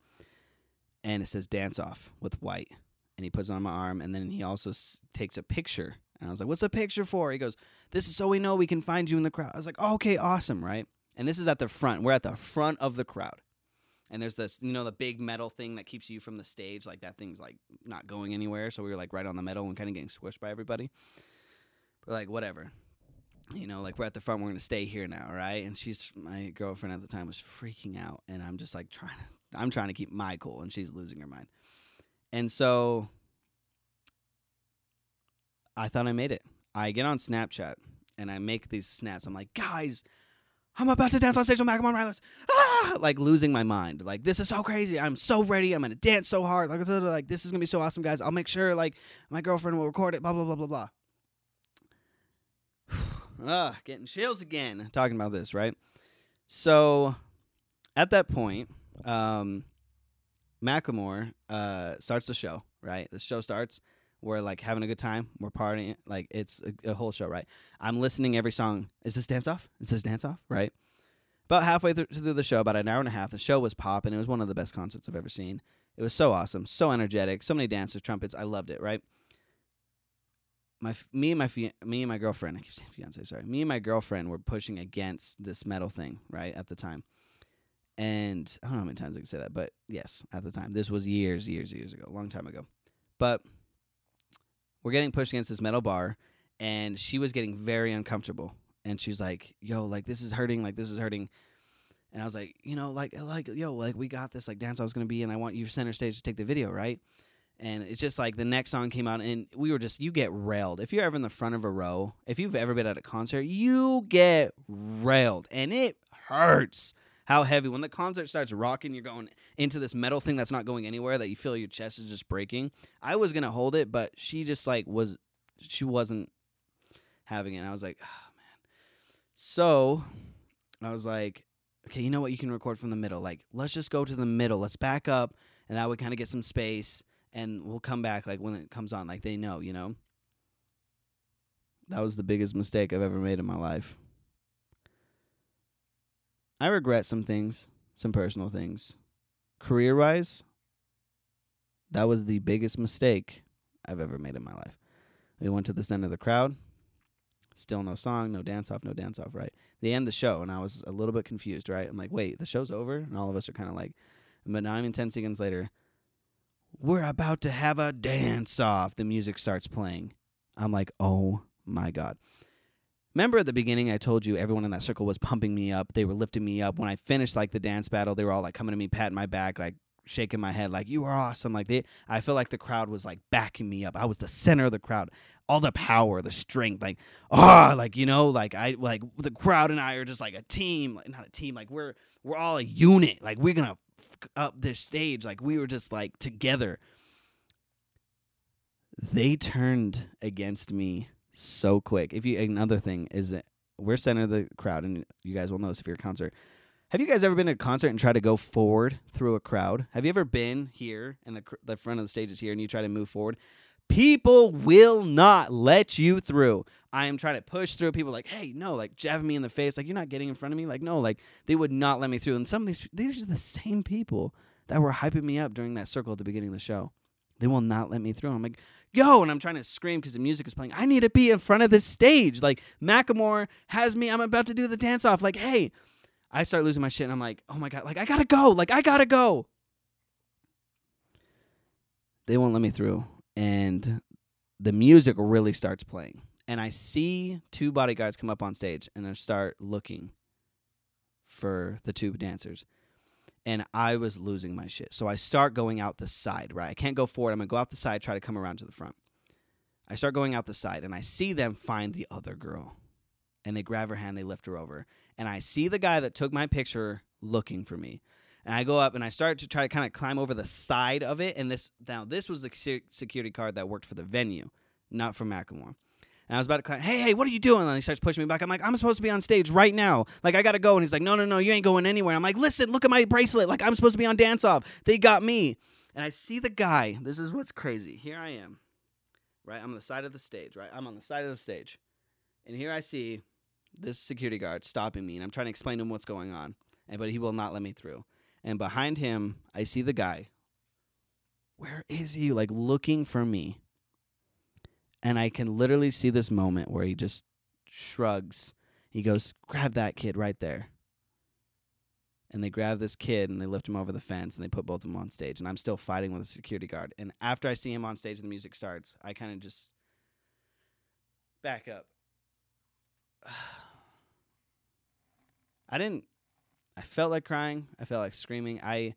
And it says Dance Off with white. And he puts it on my arm, and then he also s- takes a picture And I was like, what's the picture for? He goes, this is so we know we can find you in the crowd. I was like, oh, okay, awesome, right? And this is at the front. We're at the front of the crowd. And there's this, you know, the big metal thing that keeps you from the stage. Like, that thing's, like, not going anywhere. So we were, like, right on the metal and kind of getting squished by everybody. But, like, whatever. You know, like, we're at the front. We're going to stay here now, right? And she's, my girlfriend at the time was freaking out. And I'm just, like, trying to, I'm trying to keep my cool. And she's losing her mind. And so I thought I made it. I get on Snapchat, and I make these snaps. I'm like, guys, I'm about to dance on stage with Macklemore Rylance. Ah! Like, losing my mind. Like, this is so crazy. I'm so ready. I'm going to dance so hard. Like, like, this is going to be so awesome, guys. I'll make sure, like, my girlfriend will record it, blah, blah, blah, blah, blah. Ugh, getting chills again talking about this, right? So, at that point, um, Macklemore uh, starts the show, right? The show starts. We're, like, having a good time. We're partying. Like, it's a, a whole show, right? I'm listening every song. Is this dance off? Is this dance off? Right? About halfway through, through the show, about an hour and a half, the show was popping. It was one of the best concerts I've ever seen. It was so awesome, so energetic, so many dancers, trumpets. I loved it, right? My, me and my me and my girlfriend, I keep saying fiance, sorry. Me and my girlfriend were pushing against this metal thing, right, at the time. And I don't know how many times I can say that, but yes, at the time. This was years, years, years ago, a long time ago. But we're getting pushed against this metal bar, and she was getting very uncomfortable. And she's like, yo, like, this is hurting, like, this is hurting. And I was like, you know, like, like, yo, like, we got this, like, dance I was going to be, and I want you center stage to take the video, right? And it's just like the next song came out, and we were just, you get railed. If you're ever in the front of a row, if you've ever been at a concert, you get railed, and it hurts. How heavy. When the concert starts rocking, you're going into this metal thing that's not going anywhere, that you feel your chest is just breaking. I was going to hold it, but she just, like, was, she wasn't having it. And I was like, oh, man. So I was like, okay, you know what? You can record from the middle. Like, let's just go to the middle. Let's back up, and that would kind of get some space, and we'll come back, like, when it comes on. Like, they know, you know? That was the biggest mistake I've ever made in my life. I regret some things, some personal things. Career-wise, that was the biggest mistake I've ever made in my life. We went to the center of the crowd. Still no song, no dance-off, no dance-off, right? They end the show, and I was a little bit confused, right? I'm like, wait, the show's over? And all of us are kind of like, but not even ten seconds later, we're about to have a dance-off. The music starts playing. I'm like, oh, my God. Remember at the beginning I told you everyone in that circle was pumping me up. They were lifting me up. When I finished, like, the dance battle, they were all, like, coming to me, patting my back, like, shaking my head, like, you are awesome. Like, they, I feel like the crowd was, like, backing me up. I was the center of the crowd. All the power, the strength, like, ah, oh, like, you know, like, I, like, the crowd and I are just, like, a team. Like, not a team. Like, we're, we're all a unit. Like, we're going to f- up this stage. Like, we were just, like, together. They turned against me so quick. If you another thing is that we're center of the crowd, and you guys will know this if you're at a concert. Have you guys ever been at a concert and try to go forward through a crowd? Have you ever been here and the the front of the stage is here and you try to move forward? People will not let you through. I am trying to push through. People are like, hey, no, like jabbing me in the face, like, you're not getting in front of me. Like, no, like, they would not let me through. And some of these, these are the same people that were hyping me up during that circle at the beginning of the show. They will not let me through. I'm like, yo, and I'm trying to scream because the music is playing. I need to be in front of this stage. Like, Macklemore has me. I'm about to do the dance off. Like, hey, I start losing my shit, and I'm like, oh my God, like, I gotta go. Like, I gotta go. They won't let me through, and the music really starts playing. And I see two bodyguards come up on stage, and I start looking for the two dancers. And I was losing my shit. So I start going out the side, right? I can't go forward. I'm going to go out the side, try to come around to the front. I start going out the side, and I see them find the other girl. And they grab her hand, they lift her over. And I see the guy that took my picture looking for me. And I go up, and I start to try to kind of climb over the side of it. And this now, this was the security card that worked for the venue, not for Macklemore. And I was about to climb, hey, hey, what are you doing? And he starts pushing me back. I'm like, I'm supposed to be on stage right now. Like, I got to go. And he's like, no, no, no, you ain't going anywhere. I'm like, listen, look at my bracelet. Like, I'm supposed to be on Dance Off. They got me. And I see the guy. This is what's crazy. Here I am, right? I'm on the side of the stage, right? I'm on the side of the stage. And here I see this security guard stopping me. And I'm trying to explain to him what's going on. And but he will not let me through. And behind him, I see the guy. Where is he? Like, looking for me. And I can literally see this moment where he just shrugs. He goes, grab that kid right there. And they grab this kid and they lift him over the fence and they put both of them on stage. And I'm still fighting with a security guard. And after I see him on stage and the music starts, I kind of just back up. I didn't, I felt like crying. I felt like screaming. I,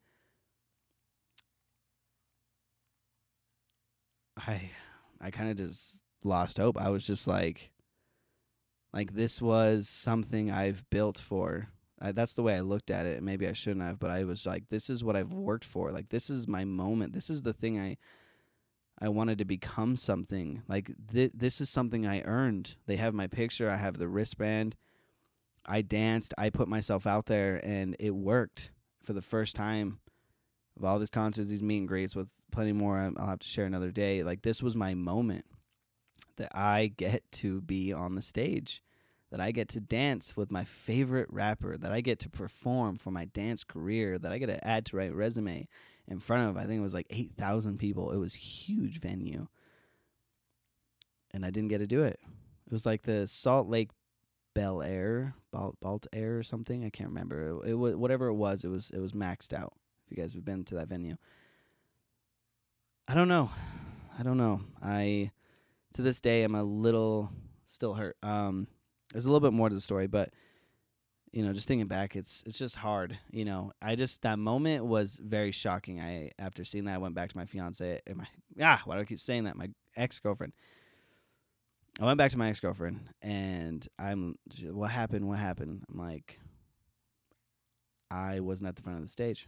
I, I kind of just lost hope. I was just like, like this was something I've built for. I, that's the way I looked at it. Maybe I shouldn't have, but I was like, this is what I've worked for. Like, this is my moment. This is the thing I, I wanted to become something. Like, th- this is something I earned. They have my picture. I have the wristband. I danced. I put myself out there, and it worked for the first time of all these concerts, these meet and greets with plenty more I'll have to share another day. Like, this was my moment that I get to be on the stage, that I get to dance with my favorite rapper, that I get to perform for my dance career, that I get to add to my resume in front of, I think it was like eight thousand people. It was a huge venue. And I didn't get to do it. It was like the Salt Lake Bel Air, Balt, Balt Air or something. I can't remember. It, it was whatever it was. It was it was maxed out. If you guys have been to that venue, I don't know. I don't know. I to this day I'm a little still hurt. Um, there's a little bit more to the story, but you know, just thinking back, it's it's just hard. You know, I just that moment was very shocking. I after seeing that, I went back to my fiance. My ah, why do I keep saying that? My ex girlfriend. I went back to my ex-girlfriend, and I'm, what happened, what happened? I'm like, I wasn't at the front of the stage.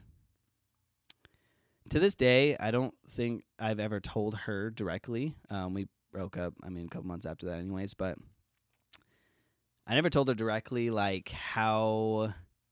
To this day, I don't think I've ever told her directly. Um, we broke up, I mean, a couple months after that anyways, but I never told her directly, like, how,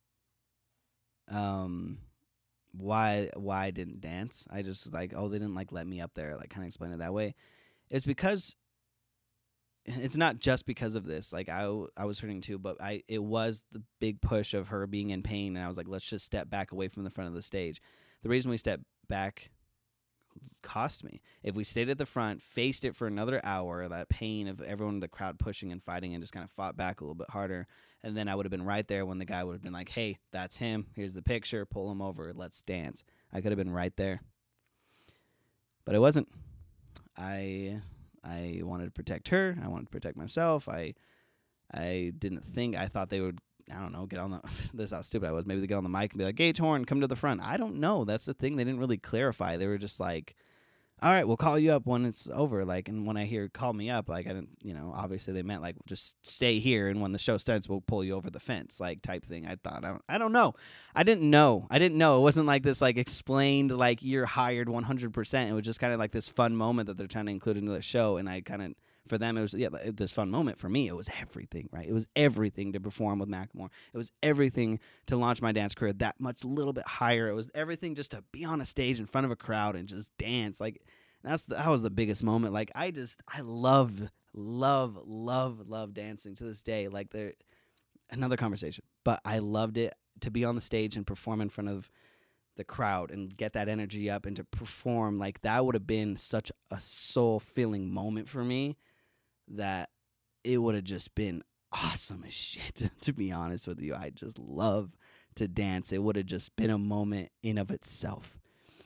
um, why, why I didn't dance. I just, like, oh, they didn't, like, let me up there, like, kind of explain it that way. It's because it's not just because of this. Like, I, I was hurting too, but I it was the big push of her being in pain, and I was like, let's just step back away from the front of the stage. The reason we stepped back cost me. If we stayed at the front, faced it for another hour, that pain of everyone in the crowd pushing and fighting and just kind of fought back a little bit harder, and then I would have been right there when the guy would have been like, hey, that's him. Here's the picture. Pull him over. Let's dance. I could have been right there. But I wasn't. I... I wanted to protect her. I wanted to protect myself. I I didn't think, I thought they would, I don't know, get on the, this is how stupid I was. Maybe they get on the mic and be like, Gage Horn, come to the front. I don't know. That's the thing. They didn't really clarify. They were just like, all right, we'll call you up when it's over. Like, and when I hear call me up, like, I didn't, you know, obviously they meant like, just stay here, and when the show starts, we'll pull you over the fence, like, type thing. I thought, I don't, I don't know. I didn't know. I didn't know. It wasn't like this, like, explained, like, you're hired one hundred percent. It was just kind of like this fun moment that they're trying to include into the show, and I kind of, for them, it was, yeah, this fun moment. For me, it was everything, right? It was everything to perform with Macklemore. It was everything to launch my dance career that much, a little bit higher. It was everything just to be on a stage in front of a crowd and just dance, like, That's the, that was the biggest moment. Like, I just, I love, love, love, love dancing to this day. Like, there, another conversation. But I loved it to be on the stage and perform in front of the crowd and get that energy up and to perform. Like, that would have been such a soul-filling moment for me that it would have just been awesome as shit, to be honest with you. I just love to dance. It would have just been a moment in of itself.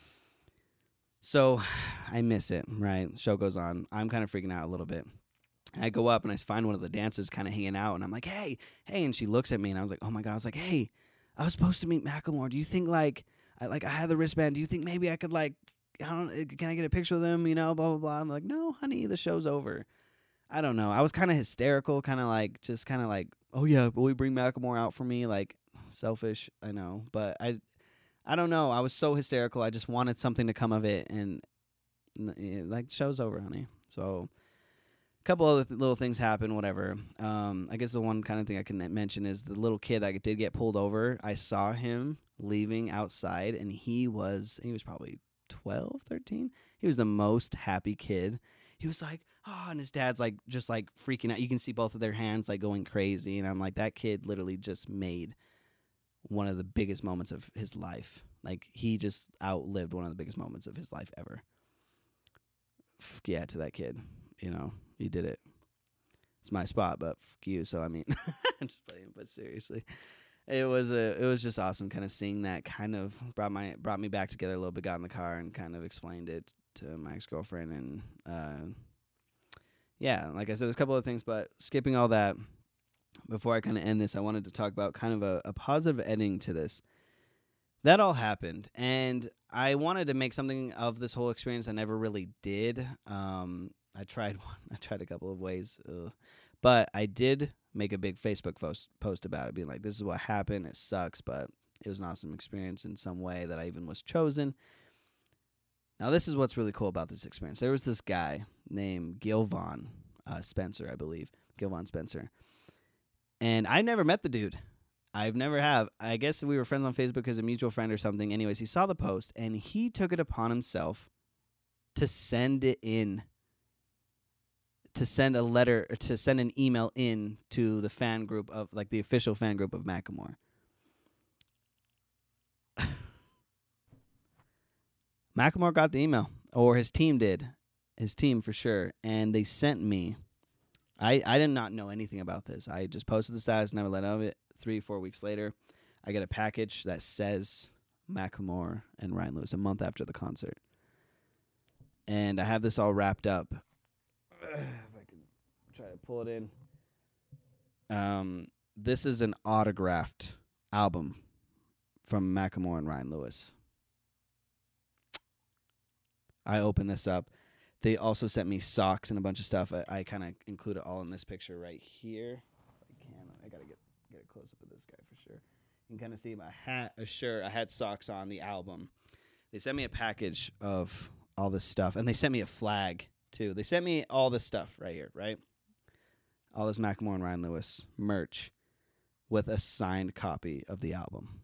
So I miss it, right? Show goes on. I'm kind of freaking out a little bit. I go up and I find one of the dancers kind of hanging out, and I'm like, hey, hey. And she looks at me, and I was like, oh, my God. I was like, hey, I was supposed to meet Macklemore. Do you think, like, I like I have the wristband. Do you think maybe I could, like, I don't can I get a picture with him, you know, blah, blah, blah. I'm like, no, honey, the show's over. I don't know. I was kind of hysterical, kind of like, just kind of like, oh, yeah, will we bring Macklemore out for me? Like, selfish, I know. But I I don't know. I was so hysterical. I just wanted something to come of it. And, like, the show's over, honey. So a couple other th- little things happen, whatever. Um, I guess the one kind of thing I can mention is the little kid that did get pulled over. I saw him leaving outside, and he was, he was probably twelve, thirteen. He was the most happy kid. He was like, oh, and his dad's like, just like freaking out. You can see both of their hands like going crazy. And I'm like, that kid literally just made one of the biggest moments of his life. Like, he just outlived one of the biggest moments of his life ever. Yeah, to that kid. you know, you did it. It's my spot, but fuck you. So I mean, I'm just playing. But seriously, it was a, it was just awesome. Kind of seeing that kind of brought my brought me back together a little bit. Got in the car and kind of explained it to my ex girlfriend, and uh, yeah, like I said, there's a couple of things, but skipping all that. Before I kind of end this, I wanted to talk about kind of a, a positive ending to this. That all happened, and I wanted to make something of this whole experience. I never really did. Um, I tried one, I tried a couple of ways, ugh. But I did make a big Facebook post, post about it, being like, this is what happened. It sucks, but it was an awesome experience in some way that I even was chosen. Now, this is what's really cool about this experience. There was this guy named Gilvon uh, Spencer, I believe. Gilvon Spencer. And I never met the dude. I've never have. I guess we were friends on Facebook as a mutual friend or something. Anyways, he saw the post, and he took it upon himself to send it in, to send a letter, or to send an email in to the fan group of, like, the official fan group of Macklemore. Macklemore got the email, or his team did. His team, for sure. And they sent me... I, I did not know anything about this. I just posted the status, never let out of it. Three, four weeks later, I get a package that says Macklemore and Ryan Lewis a month after the concert. And I have this all wrapped up. If I can try to pull it in. Um, this is an autographed album from Macklemore and Ryan Lewis. I open this up. They also sent me socks and a bunch of stuff. I, I kind of include it all in this picture right here. I can. I gotta get get a close up of this guy for sure. You can kind of see my hat, a shirt. I had socks on the album. They sent me a package of all this stuff, and they sent me a flag too. They sent me all this stuff right here, right? All this Macklemore and Ryan Lewis merch with a signed copy of the album.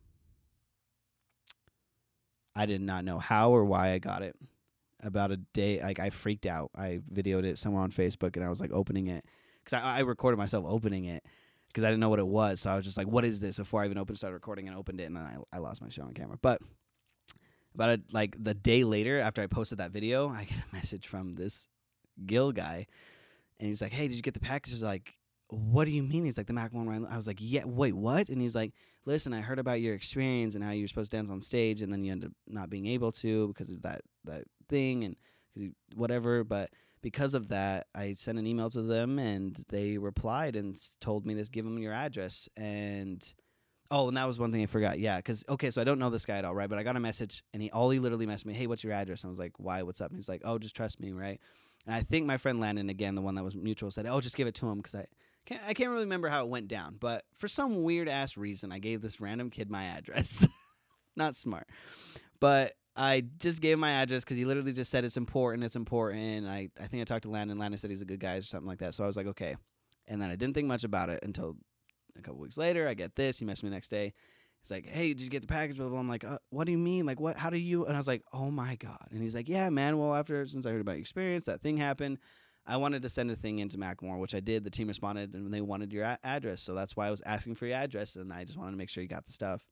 I did not know how or why I got it. About a day, like, I freaked out. I videoed it somewhere on Facebook, and I was like opening it because I, I recorded myself opening it because I didn't know what it was. So I was just like, "What is this?" Before I even opened, started recording, and opened it, and then I, I lost my shit on camera. But about a, like the day later, after I posted that video, I get a message from this Gil guy, and he's like, "Hey, did you get the package?" I was like, "What do you mean?" He's like, "The Macklemore Ryan." I was like, "Yeah, wait, what?" And he's like, "Listen, I heard about your experience and how you were supposed to dance on stage, and then you ended up not being able to because of that that thing and whatever. But because of that, I sent an email to them, and they replied and told me to give them your address. And oh, and that was one thing I forgot. Yeah, because okay, so I don't know this guy at all, right? But I got a message, and he all he literally messaged me, "Hey, what's your address?" And I was like, "Why? What's up?" And he's like, "Oh, just trust me, right?" And I think my friend Landon, again, the one that was mutual, said, "Oh, just give it to him," because I can't, I can't really remember how it went down. But for some weird ass reason, I gave this random kid my address. Not smart, but I just gave him my address because he literally just said it's important, it's important. I, I think I talked to Landon. Landon said he's a good guy or something like that. So I was like, okay. And then I didn't think much about it until a couple weeks later. I get this. He messaged me the next day. He's like, "Hey, did you get the package?" Blah, blah, blah. I'm like, uh, "What do you mean? Like, what? How do you?" And I was like, "Oh my God." And he's like, "Yeah, man. Well, after since I heard about your experience, that thing happened. I wanted to send a thing into Macklemore, which I did. The team responded, and they wanted your a- address. So that's why I was asking for your address, and I just wanted to make sure you got the stuff."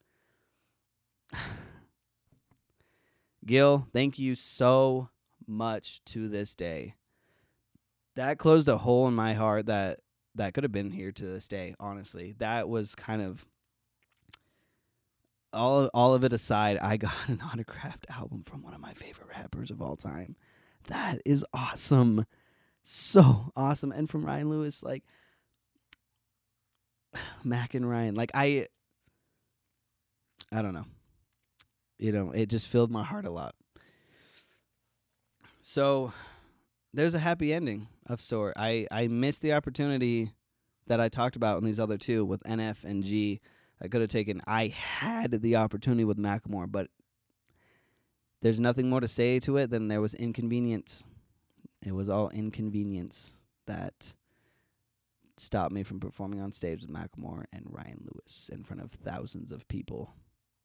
Gil, thank you so much to this day. That closed a hole in my heart that that could have been here to this day, honestly. That was kind of all all of it aside, I got an autographed album from one of my favorite rappers of all time. That is awesome. So awesome. And from Ryan Lewis, like Mac and Ryan, like I I don't know. You know, it just filled my heart a lot. So there's a happy ending of sort. I, I missed the opportunity that I talked about in these other two with N F and G. I could have taken. I had the opportunity with Macklemore, but there's nothing more to say to it than there was inconvenience. It was all inconvenience that stopped me from performing on stage with Macklemore and Ryan Lewis in front of thousands of people.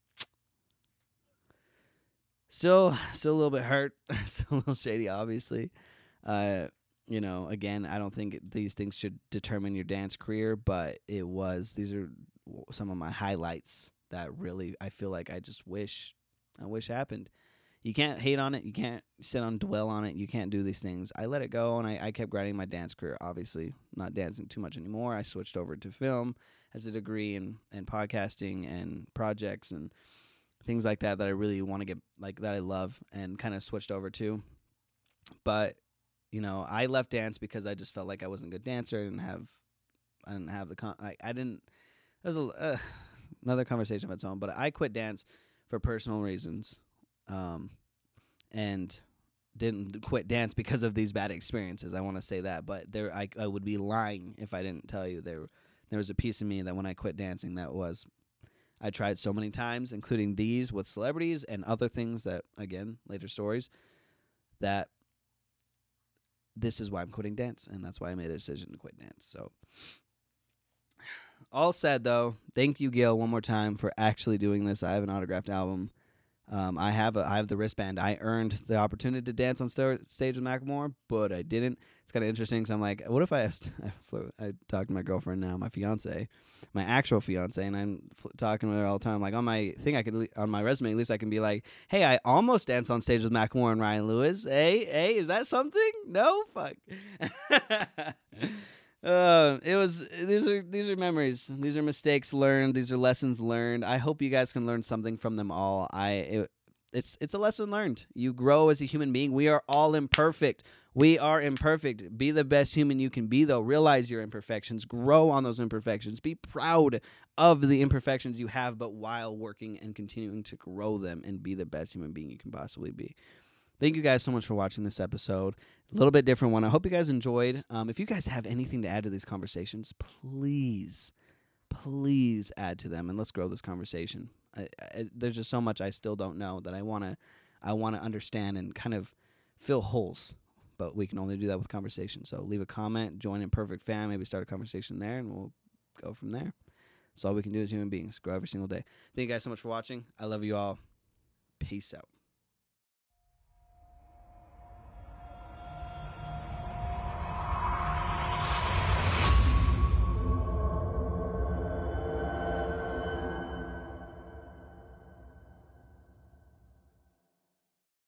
Still, still a little bit hurt. Still a little shady, obviously. Uh, you know, again, I don't think these things should determine your dance career, but it was. These are some of my highlights that really I feel like I just wish, I wish happened. You can't hate on it. You can't sit on dwell on it. You can't do these things. I let it go, and I, I kept grinding my dance career. Obviously, not dancing too much anymore. I switched over to film as a degree and and podcasting and projects and things like that that I really want to get, like, that I love, and kind of switched over to. But, you know, I left dance because I just felt like I wasn't a good dancer. I didn't have, I didn't have the, con- I, I didn't, there's a, uh, another conversation of its own, but I quit dance for personal reasons, um, and didn't quit dance because of these bad experiences. I want to say that, but there, I, I would be lying if I didn't tell you there, there was a piece of me that when I quit dancing, that was, I tried so many times, including these with celebrities and other things that, again, later stories, that this is why I'm quitting dance, and that's why I made a decision to quit dance. So, all said, though, thank you, Gail, one more time for actually doing this. I have an autographed album. Um, I have a, I have the wristband. I earned the opportunity to dance on st- stage with Macklemore, but I didn't. It's kind of interesting because I'm like, what if I asked, I, flew, I talk to my girlfriend now, my fiance, my actual fiance, and I'm fl- talking with her all the time. Like on my thing, I could on my resume, at least I can be like, hey, I almost danced on stage with Macklemore and Ryan Lewis. Hey, hey, is that something? No, fuck. Uh, it was. These are these are memories. These are mistakes learned. These are lessons learned. I hope you guys can learn something from them all. I. It, it's it's a lesson learned. You grow as a human being. We are all imperfect. We are imperfect. Be the best human you can be, though. Realize your imperfections. Grow on those imperfections. Be proud of the imperfections you have, but while working and continuing to grow them and be the best human being you can possibly be. Thank you guys so much for watching this episode. A little bit different one. I hope you guys enjoyed. Um, if you guys have anything to add to these conversations, please, please add to them, and let's grow this conversation. I, I, there's just so much I still don't know that I want to I want to understand and kind of fill holes, but we can only do that with conversation. So leave a comment, join Imperfect Fam, maybe start a conversation there, and we'll go from there. That's all we can do as human beings, grow every single day. Thank you guys so much for watching. I love you all. Peace out.